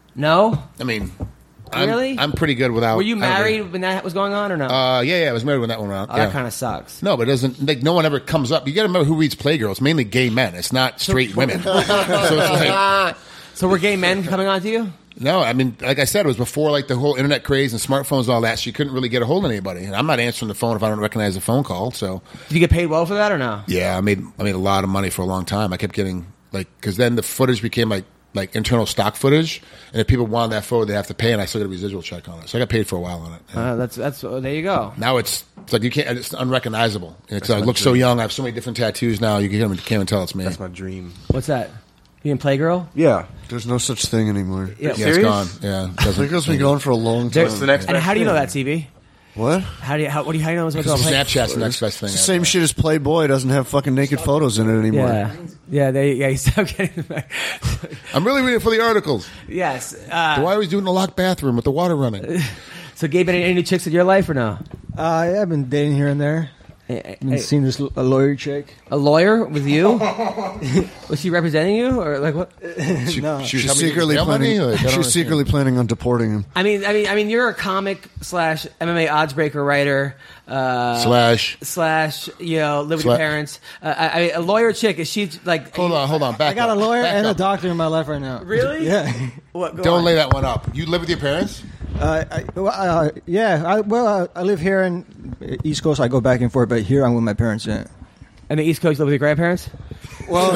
No, I mean, I'm, Really? I'm pretty good without. were you I don't married know. when that was going on or no? Uh, yeah, yeah, I was married when that went around. oh, yeah. that kind of sucks. No, but it doesn't like no one ever comes up. You got to remember who reads Playgirl. It's mainly gay men. It's not straight women. so it's like, So were gay men coming on to you? no, I mean, like I said, it was before like the whole internet craze and smartphones and all that. So you couldn't really get a hold of anybody. And I'm not answering the phone if I don't recognize the phone call. So Did you get paid well for that or no? yeah, I made I made a lot of money for a long time. I kept getting like because then the footage became like like internal stock footage, and if people wanted that photo, they have to pay, and I still get a residual check on it. So I got paid for a while on it. Uh, that's that's oh, there you go. Now it's it's like you can't. It's unrecognizable. Because I look so young. I have so many different tattoos now. You can't, can't even tell it's me. That's my dream. What's that? You in Playgirl? Yeah. There's no such thing anymore. Yeah. Yeah, it's Serious? gone. Yeah, it doesn't- Playgirl's been going for a long There- time. What's the next And best how do you know thing? that, C B? What? How do you how what do you how do you know what's going Because on? Snapchat's the next best thing. It's the same shit as Playboy. Doesn't have fucking naked photos in it anymore. Yeah, yeah, they yeah. You stop getting back. I'm really reading for the articles. Yes. Do Uh, I always do it in a locked bathroom with the water running? so, Gabe, any, any new chicks in your life or no? Uh, yeah, I've been dating here and there. Hey, Been hey, seeing this l- a lawyer chick. a lawyer with you? Was she representing you, or like what? She, No. she was She's helping you secretly get money? planning. Like, I don't She's understand. secretly planning on deporting him. I mean, I mean, I mean, you're a comic slash M M A oddsbreaker writer uh, Slash. slash you know live with Sla- your parents. Uh, I, I mean, a lawyer chick is she like? Hold on, hold on. Back I got a up. lawyer Back and a up. doctor in my life right now. Really? Yeah. What, go Don't on. lay that one up. You live with your parents? Uh, I, well, uh, yeah. I, well, uh, I live here in East Coast. I go back and forth, but here I'm with my parents. Yeah. And the East Coast, you live with your grandparents? Well,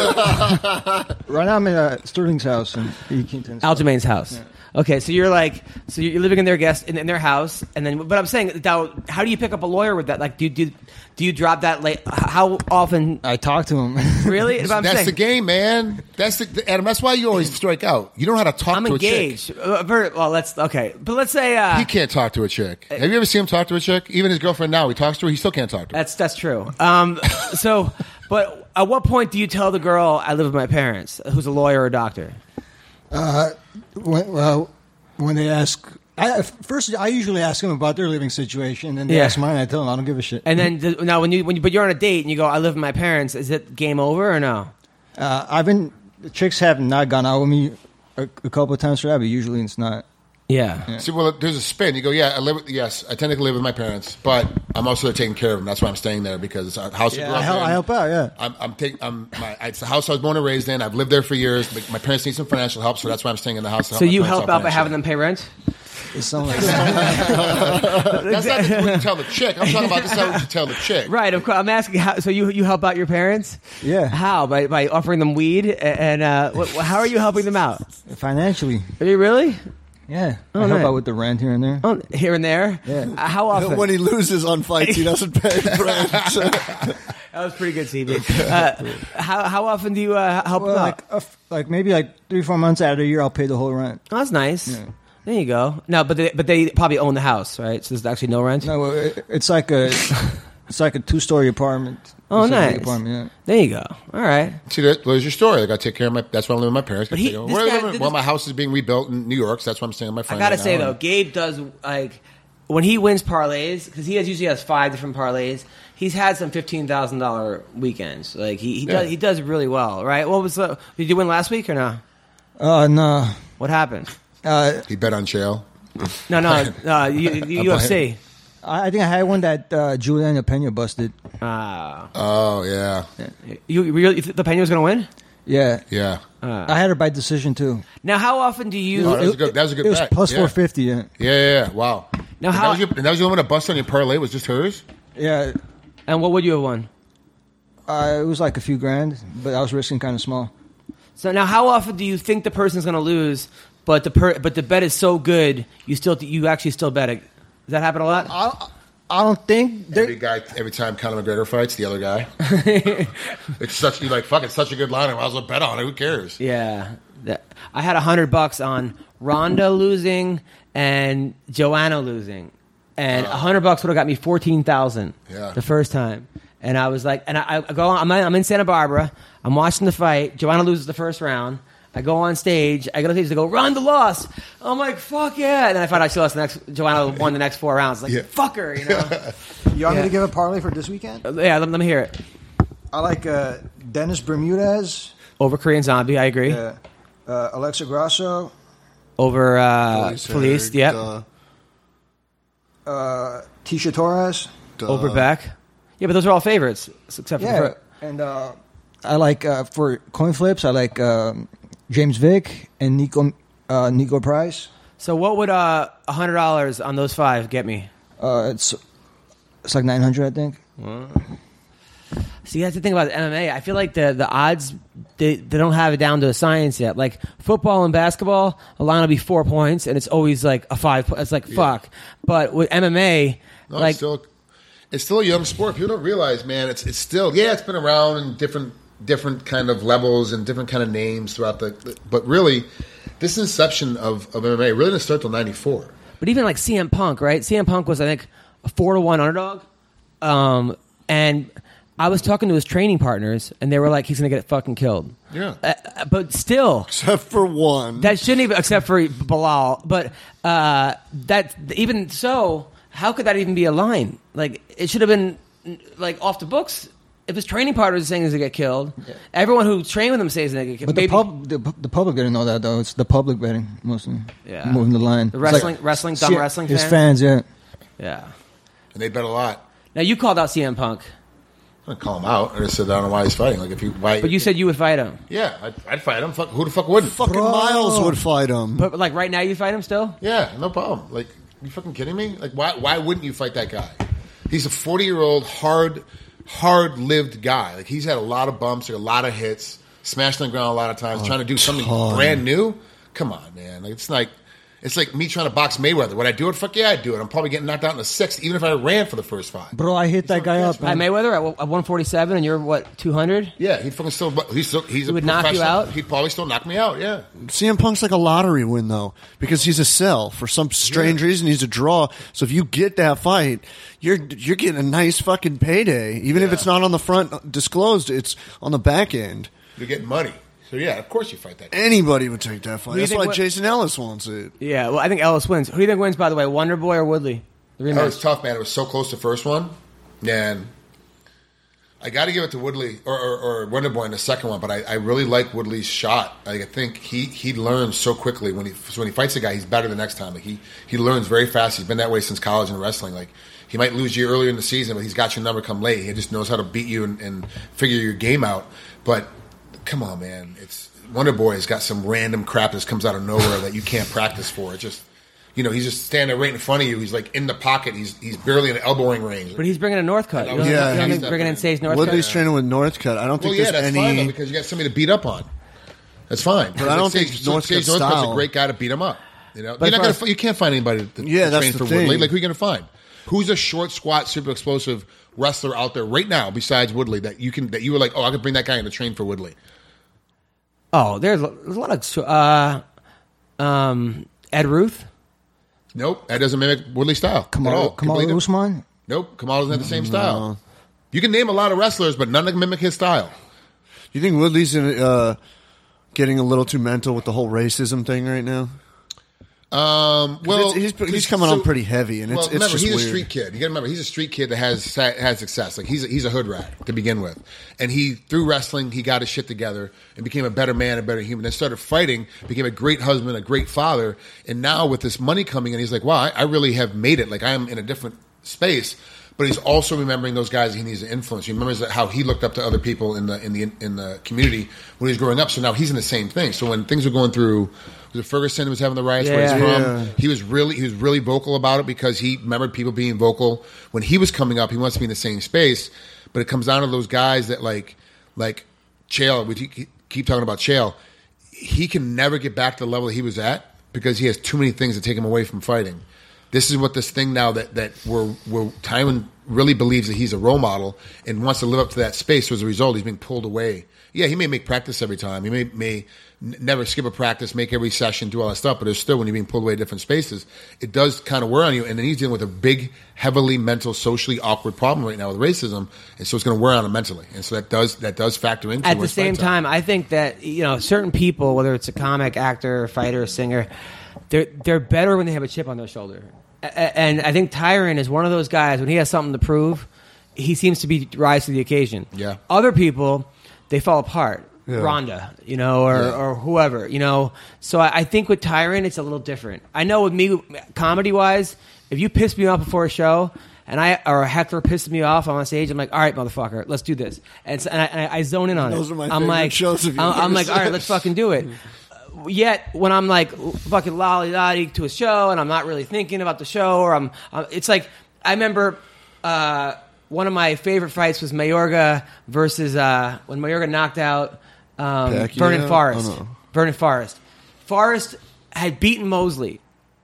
right now I'm in uh, Sterling's house in Eakington. Aljamain's house. Okay, so you're like, so you're living in their guest in, in their house, and then. But I'm saying, now, how do you pick up a lawyer with that? Like, do you do, do you drop that late? How often? I talk to him. Really? But I'm That's saying, the game, man. That's the Adam. That's why you always strike out. You don't know how to talk I'm to engaged. a chick. Uh, very- well, let's okay, but let's say uh, He can't talk to a chick. Have you ever seen him talk to a chick? Even his girlfriend now, he talks to her. He still can't talk to her. that's that's true. Um, so, but at what point do you tell the girl I live with my parents, who's a lawyer or a doctor? Uh, when, well, when they ask, I, first I usually ask them about their living situation, and they Yeah. ask mine. I tell them I don't give a shit. And then the, now, when you when you but you're on a date and you go, I live with my parents, is it game over or no? Uh, I've been the chicks have not gone out with me a, a couple of times for that, but usually it's not. Yeah. See, well, there's a spin. You go, yeah, I live. With, yes, I technically live with my parents, but I'm also taking care of them. That's why I'm staying there because it's a house. I Yeah, grew I up help, in. I help out. Yeah. I'm, I'm taking. I'm. My, it's the house I was born and raised in. I've lived there for years. My, my parents need some financial help, so that's why I'm staying in the house. to So my you parents help out by financially. having them pay rent? It's something like that. That's not what you tell the chick. I'm talking about this is what you tell the chick. Right. Of course. I'm asking. How, so you you help out your parents? Yeah. How by by offering them weed and uh, what, how are you helping them out? Financially. Are you really? Yeah. Oh, I help nice. out with the rent here and there. Oh, here and there. Yeah. Uh, how often? When he loses on fights, he doesn't pay rent. That was pretty good, C B. Uh, how how often do you uh, help Well, them out? like, uh, f- like maybe like three, four months out of the year, I'll pay the whole rent. Oh, that's nice. Yeah. There you go. No, but they, but they probably own the house, right? So there's actually no rent. No, it, it's like a, it's like a two-story apartment. Oh, It's like a big nice. Apartment, There you go. All right. See, that, there's your story. Like, I take care of my. That's why I'm living with my parents. But he- Take- this Where are guy- they living? this- well, my house is being rebuilt in New York, so that's why I'm staying with my I friend. gotta right say now. though, Gabe does like when he wins parlays because he has usually has five different parlays. He's had some fifteen thousand dollar weekends. Like he he Yeah. does he does really well, right? What was the? Did you win last week or no? yeah. Uh, no. What happened? Uh, he bet on Chael. No, no, no. You, you, U F C. I I think I had one that uh, Juliana Pena busted. Ah, Oh yeah, you you really you think the Pena was going to win? Yeah. yeah. I had her by decision, too. Now, how often do you? Oh, that was a good. That was a good It was bet. plus yeah. four fifty, yeah. Yeah, yeah, yeah. Wow. Now, And how- that was your, and that was the only one that busted on your parlay was just hers. Yeah. And what would you have won? Uh, it was like a few grand, but I was risking kind of small. So now, how often do you think the person's going to lose, but the per, but the bet is so good you still you actually still bet it? Does that happen a lot? I, I don't think... Every there- guy, every time Conor McGregor fights, the other guy. It's such you like fuck. It's such a good line. I might as well bet on it. Who cares? Yeah, that, I had a hundred bucks on Ronda losing and Joanna losing, and a hundred bucks would have got me fourteen thousand. Yeah. The first time, and I was like, and I, I go, on, I'm I'm in Santa Barbara. I'm watching the fight. Joanna loses the first round. I go on stage. I go to stage. They go, Ronda lost. I'm like, fuck yeah. And then I find out she lost the next. Joanna won the next four rounds. Like, Yeah. fuck her, you know. You want Yeah. me to give a parlay for this weekend? Yeah, let, let me hear it. I like uh, Dennis Bermudez, Over Korean Zombie, I agree. uh, uh, Alexa Grasso, Over uh, Police Police, Eric, yep. duh, uh, Tisha Torres. duh. Over Beck. Yeah, but those are all favorites, except Yeah, for. and uh, I like uh, for coin flips. I like um, James Vick and Nico uh, Nico Price. So what would uh, one hundred dollars on those five get me? Uh, it's it's like nine hundred, I think. See, that's the thing about M M A. I feel like the, the odds, they, they don't have it down to a science yet. Like football and basketball, a line will be four points, and it's always like a five. po- It's like, fuck. But with M M A, No, like, it's still, it's still a young sport. People don't realize, man. It's it's still yeah. It's been around in different different kind of levels and different kind of names throughout the. But really, this inception of, of M M A really didn't start till ninety-four. but even like C M Punk, right? C M Punk was, I think, a four to one underdog. Um, and I was talking to his training partners, and they were like, he's going to get fucking killed. Yeah. Uh, but still, Except for one. that shouldn't even, except for Bilal. But uh, that even so, how could that even be a line? Like it should have been like off the books. If his training partner is saying he's gonna get killed, yeah. everyone who trained with him says he's gonna get killed. But the, pub, the, the public didn't know that though. It's the public betting mostly. Yeah, moving the line. The wrestling, like, wrestling, dumb see, wrestling. His fans? fans, yeah, yeah, and they bet a lot. Now you called out C M Punk. I didn't call him out. I just said I don't know why he's fighting. Like if you, why, but you said you would fight him. Yeah, I'd, I'd fight him. Fuck, who the fuck wouldn't? Fucking Bro. Miles would fight him. But like right now, you fight him still? Yeah, no problem. Like you fucking kidding me? Like why? Why wouldn't you fight that guy? He's a forty-year-old hard. hard-lived guy. Like he's had a lot of bumps, like a lot of hits, smashed on the ground a lot of times, oh, trying to do something ton. brand new. Come on, man. Like it's like it's like me trying to box Mayweather. Would I do it? Fuck yeah, I'd do it. I'm probably getting knocked out in the sixth, even if I ran for the first five. Bro, I hit he's that guy up. Hi, Mayweather at, at one forty-seven, and you're what, two hundred? Yeah, he'd fucking still. He's still. He's he a would knock you out. He'd probably still knock me out. Yeah. C M Punk's like a lottery win though, because he's a sell for some strange yeah. reason. He's a draw. So if you get that fight, you're you're getting a nice fucking payday, even yeah. if it's not on the front disclosed. It's on the back end. You're getting money. So, yeah, of course you fight that guy. Anybody would take that fight. That's why what, Jason Ellis wants it. Yeah, well, I think Ellis wins. Who do you think wins, by the way, Wonder Boy or Woodley? The rematch. That was tough, man. It was so close to the first one. And I got to give it to Woodley or, or, or Wonder Boy in the second one, but I, I really like Woodley's shot. Like, I think he, he learns so quickly. When he so when he fights a guy, he's better the next time. Like he, he learns very fast. He's been that way since college and wrestling. Like he might lose you earlier in the season, but he's got your number come late. He just knows how to beat you and, and figure your game out. But come on, man. It's Wonder Boy has got some random crap that comes out of nowhere that you can't practice for. It just, you know, he's just standing there right in front of you. He's like in the pocket. He's he's barely in elbowing range. But he's bringing a Northcutt. You don't, yeah, you don't think bringing in Sage Northcutt? Woodley's training with Northcutt. I don't think well, yeah, there's that's any. fine though, because you got somebody to beat up on. That's fine. But I don't Sage, think Northcutt's Sage Northcutt's style. a great guy to beat him up. You know, but you're not gonna, you can't find anybody to, yeah, to that's train the for thing. Woodley. Like who are you going to find? Who's a short, squat, super explosive wrestler out there right now besides Woodley that you can that you were like, oh, I could bring that guy in to train for Woodley? Oh, there's a, there's a lot of uh, um, Ed Ruth. Nope, that doesn't mimic Woodley style. Kamal, Kamal Usman. Nope, Kamal doesn't have the same style. No. You can name a lot of wrestlers, but none of them mimic his style. You think Woodley's in, uh, getting a little too mental with the whole racism thing right now? Um, well, he's, he's coming so, on pretty heavy, and it's, well, it's remember, just he's weird. a street kid. You got to remember, he's a street kid that has has success. Like he's a, he's a hood rat to begin with, and he through wrestling he got his shit together and became a better man, a better human. Then started fighting, became a great husband, a great father, and now with this money coming in, he's like, wow, I, I really have made it. Like I am in a different space. But he's also remembering those guys he needs to influence. He remembers how he looked up to other people in the in the in the community when he was growing up. So now he's in the same thing. So when things were going through, was it Ferguson who was having the riots yeah, where he's from? Yeah. He was really he was really vocal about it because he remembered people being vocal when he was coming up. He wants to be in the same space, but it comes down to those guys that like like Chael. We keep talking about Chael. He can never get back to the level that he was at because he has too many things that take him away from fighting. This is what this thing now that that we're, we're Tywin really believes that he's a role model and wants to live up to that space. So as a result, he's being pulled away. Yeah, he may make practice every time. He may may n- never skip a practice, make every session, do all that stuff. But there's still when you're being pulled away to different spaces, it does kind of wear on you. And then he's dealing with a big, heavily mental, socially awkward problem right now with racism, and so it's going to wear on him mentally. And so that does that does factor into. At the same time, I think that you know certain people, whether it's a comic, actor, fighter, singer, they're they're better when they have a chip on their shoulder. And I think Tyron is one of those guys, when he has something to prove, he seems to be rise to the occasion. Yeah. Other people, they fall apart. Yeah. Ronda, you know, or, yeah. or whoever, you know. So I, I think with Tyron, it's a little different. I know with me, comedy-wise, if you piss me off before a show, and I or a heckler pisses me off on stage, I'm like, all right, motherfucker, let's do this. And, so, and, I, and I zone in on Those it. are my I'm favorite like, shows of I'm, I'm like, all right, yours. let's fucking do it. Yet when I'm like fucking lolly-lolly to a show and I'm not really thinking about the show, or I'm, I'm it's like I remember uh, one of my favorite fights was Mayorga versus uh, when Mayorga knocked out um, Vernon Forrest. Oh, no. Vernon Forrest. Forrest had beaten Mosley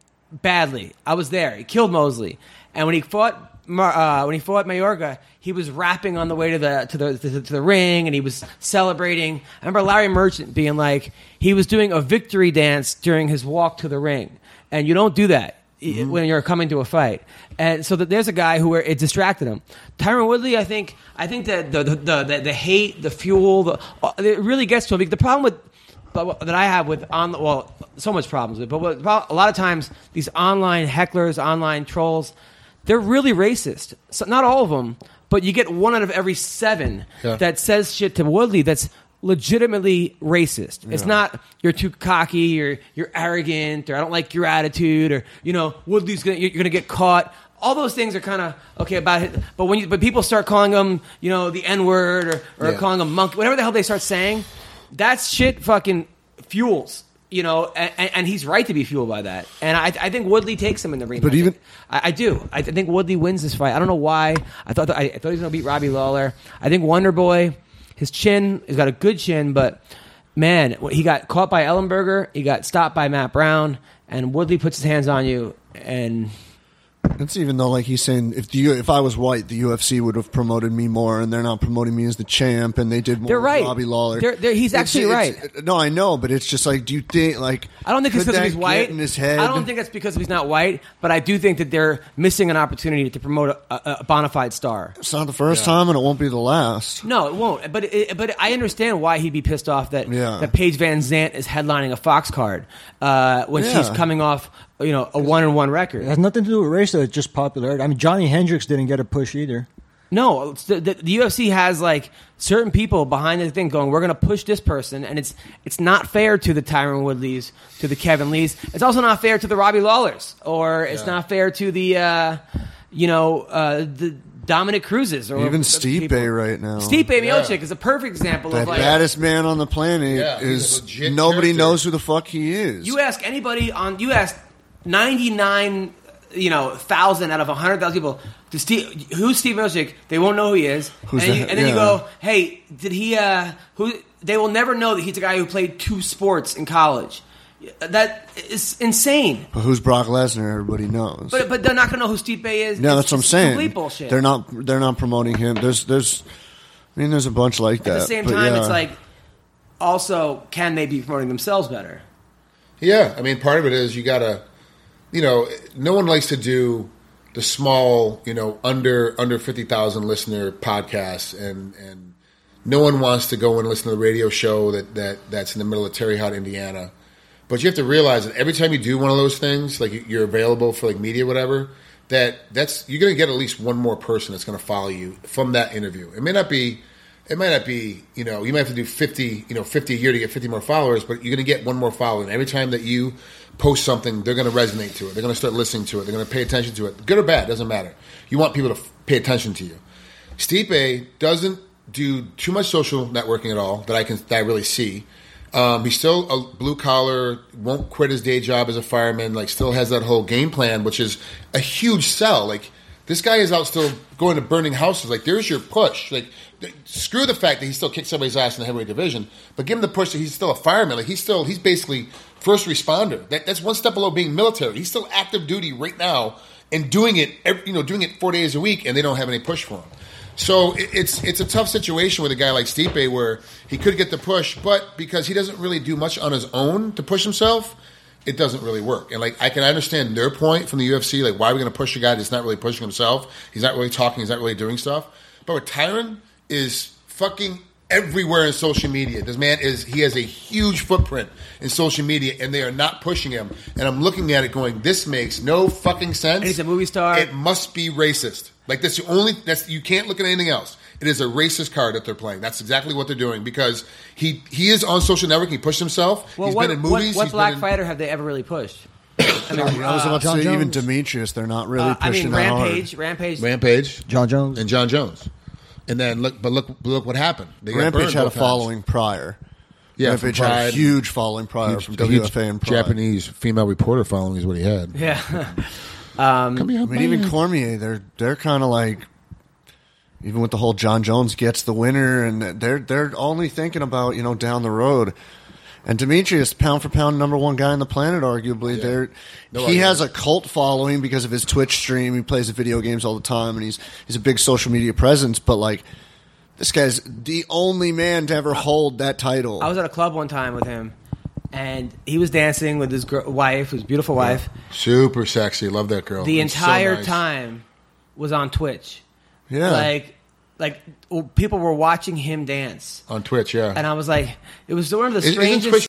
badly. I was there. He killed Mosley, and when he fought. Uh, when he fought Mayorga, he was rapping on the way to the to the to the, to the ring, and he was celebrating. I remember Larry Merchant being like, he was doing a victory dance during his walk to the ring, and you don't do that mm-hmm. when you're coming to a fight. And so that there's a guy who it distracted him. Tyron Woodley, I think, I think that the the the, the, the hate, the fuel, the, it really gets to him. The problem with But that I have with on well, so much problems with, but what, a lot of times these online hecklers, online trolls, they're really racist. So not all of them, but you get one out of every seven Yeah. that says shit to Woodley that's legitimately racist. It's not you're too cocky or you're arrogant or I don't like your attitude or you know Woodley's gonna you're gonna get caught. All those things are kind of okay about it, but when you, but people start calling them you know the N word or, or Yeah. calling them monkey, whatever the hell they start saying, that shit fucking fuels. You know, and, and he's right to be fueled by that. And I, I think Woodley takes him in the ring. But I even- think- I, I do. I think Woodley wins this fight. I don't know why. I thought that, I, I thought he was going to beat Robbie Lawler. I think Wonder Boy, his chin, he's got a good chin, but man, he got caught by Ellenberger. He got stopped by Matt Brown, and Woodley puts his hands on you, and That's even though, like he's saying, if the U- if I was white, the U F C would have promoted me more, and they're not promoting me as the champ, and they did more. They're with right. Robbie Lawler. They're- they're- he's It's- actually it's- right. No, I know, but it's just like, do you think like? I don't think it's could because he's that white. get in his head? I don't think that's because he's not white, but I do think that they're missing an opportunity to promote a, a, a bona fide star. It's not the first time, and it won't be the last. No, it won't. But it, but I understand why he'd be pissed off that Yeah. that Paige Van Zandt is headlining a Fox card uh, when Yeah. she's coming off you know a one and one record. It has nothing to do with race, though. It's just popularity. I mean, Johnny Hendricks didn't get a push either. No, it's the, the, the U F C has like certain people behind the thing going, we're going to push this person, and it's it's not fair to the Tyron Woodleys, to the Kevin Lees. It's also not fair to the Robbie Lawlers, or it's Yeah. not fair to the uh, you know uh, the Dominic Cruzes, or Even the Stipe people. right now. Stipe Yeah. Miocic is a perfect example The of like baddest man on the planet Yeah, he's a is legit nobody character. knows who the fuck he is. you ask anybody on you ask ninety nine you know thousand out of a hundred thousand people. To Steve, who's Steve Miocic? They won't know who he is. Who's and, you- that? and then you Yeah. go, hey, did he? Uh, who? They will never know that he's a guy who played two sports in college. That is insane. But who's Brock Lesnar? Everybody knows. But but they're not going to know who Stipe is. no, It's- that's what I'm it's saying. Complete bullshit. They're not. They're not promoting him. There's. There's. I mean, there's a bunch like that. At the same but time, yeah. it's like, also, can they be promoting themselves better? Yeah, I mean, part of it is you gotta, you know, no one likes to do the small, you know, under under fifty thousand listener podcasts, and and no one wants to go and listen to the radio show that that that's in the middle of Terre Haute, Indiana. But you have to realize that every time you do one of those things, like you're available for like media, whatever, that that's you're going to get at least one more person that's going to follow you from that interview. It may not be. It might not be, you know, you might have to do fifty, you know, fifty a year to get fifty more followers, but you're going to get one more follower. And every time that you post something, they're going to resonate to it. They're going to start listening to it. They're going to pay attention to it. Good or bad, doesn't matter. You want people to f- pay attention to you. Stipe doesn't do too much social networking at all that I can that I really see. Um, he's still a blue collar, won't quit his day job as a fireman, like still has that whole game plan, which is a huge sell. Like, this guy is out still going to burning houses. Like, there's your push. Like, th- screw the fact that he still kicks somebody's ass in the heavyweight division, but give him the push that he's still a fireman. Like, he's still, he's basically first responder. That, that's one step below being military. He's still active duty right now and doing it, every, you know, doing it four days a week, and they don't have any push for him. So it, it's it's a tough situation with a guy like Stipe where he could get the push, but because he doesn't really do much on his own to push himself, it doesn't really work. And like I can understand their point from the U F C, like why are we going to push a guy that's not really pushing himself? He's not really talking. He's not really doing stuff. But with Tyron is fucking everywhere in social media. This man is he has a huge footprint in social media, and they are not pushing him. And I'm looking at it going, this makes no fucking sense. And he's a movie star. It must be racist. Like that's the only that's you can't look at anything else. It is a racist card that they're playing. That's exactly what they're doing because he he is on social network. He pushed himself. Well, He's what, been in what- movies. what He's black been in, fighter have they ever really pushed? I mean, I was uh, about to John say even Jones? Demetrius. They're not really uh, I pushing mean, that hard. Rampage, Rampage. Rampage John Jones. and John Jones. And then look, but look, look what happened. They got Rampage burned had a both times. following prior. Yeah, Rampage from had a Pride. huge following prior Huge- from huge W F A and Pride. Japanese female reporter following is what he had. Yeah. um, Come here, I mean, even Cormier, they're they're kind of like, even with the whole John Jones gets the winner, and they're they're only thinking about you know down the road. And Demetrius, pound for pound, number one guy on the planet, arguably. Yeah. They're No he argument. has a cult following because of his Twitch stream. He plays video games all the time, and he's he's a big social media presence. But like, this guy's the only man to ever hold that title. I was at a club one time with him, and he was dancing with his gr- wife, his beautiful wife. super sexy. Love that girl. The It's so entire nice. time was on Twitch. yeah, Like, like well, people were watching him dance, on Twitch. Yeah, and I was like, it was one of the Isn't strangest. Twitch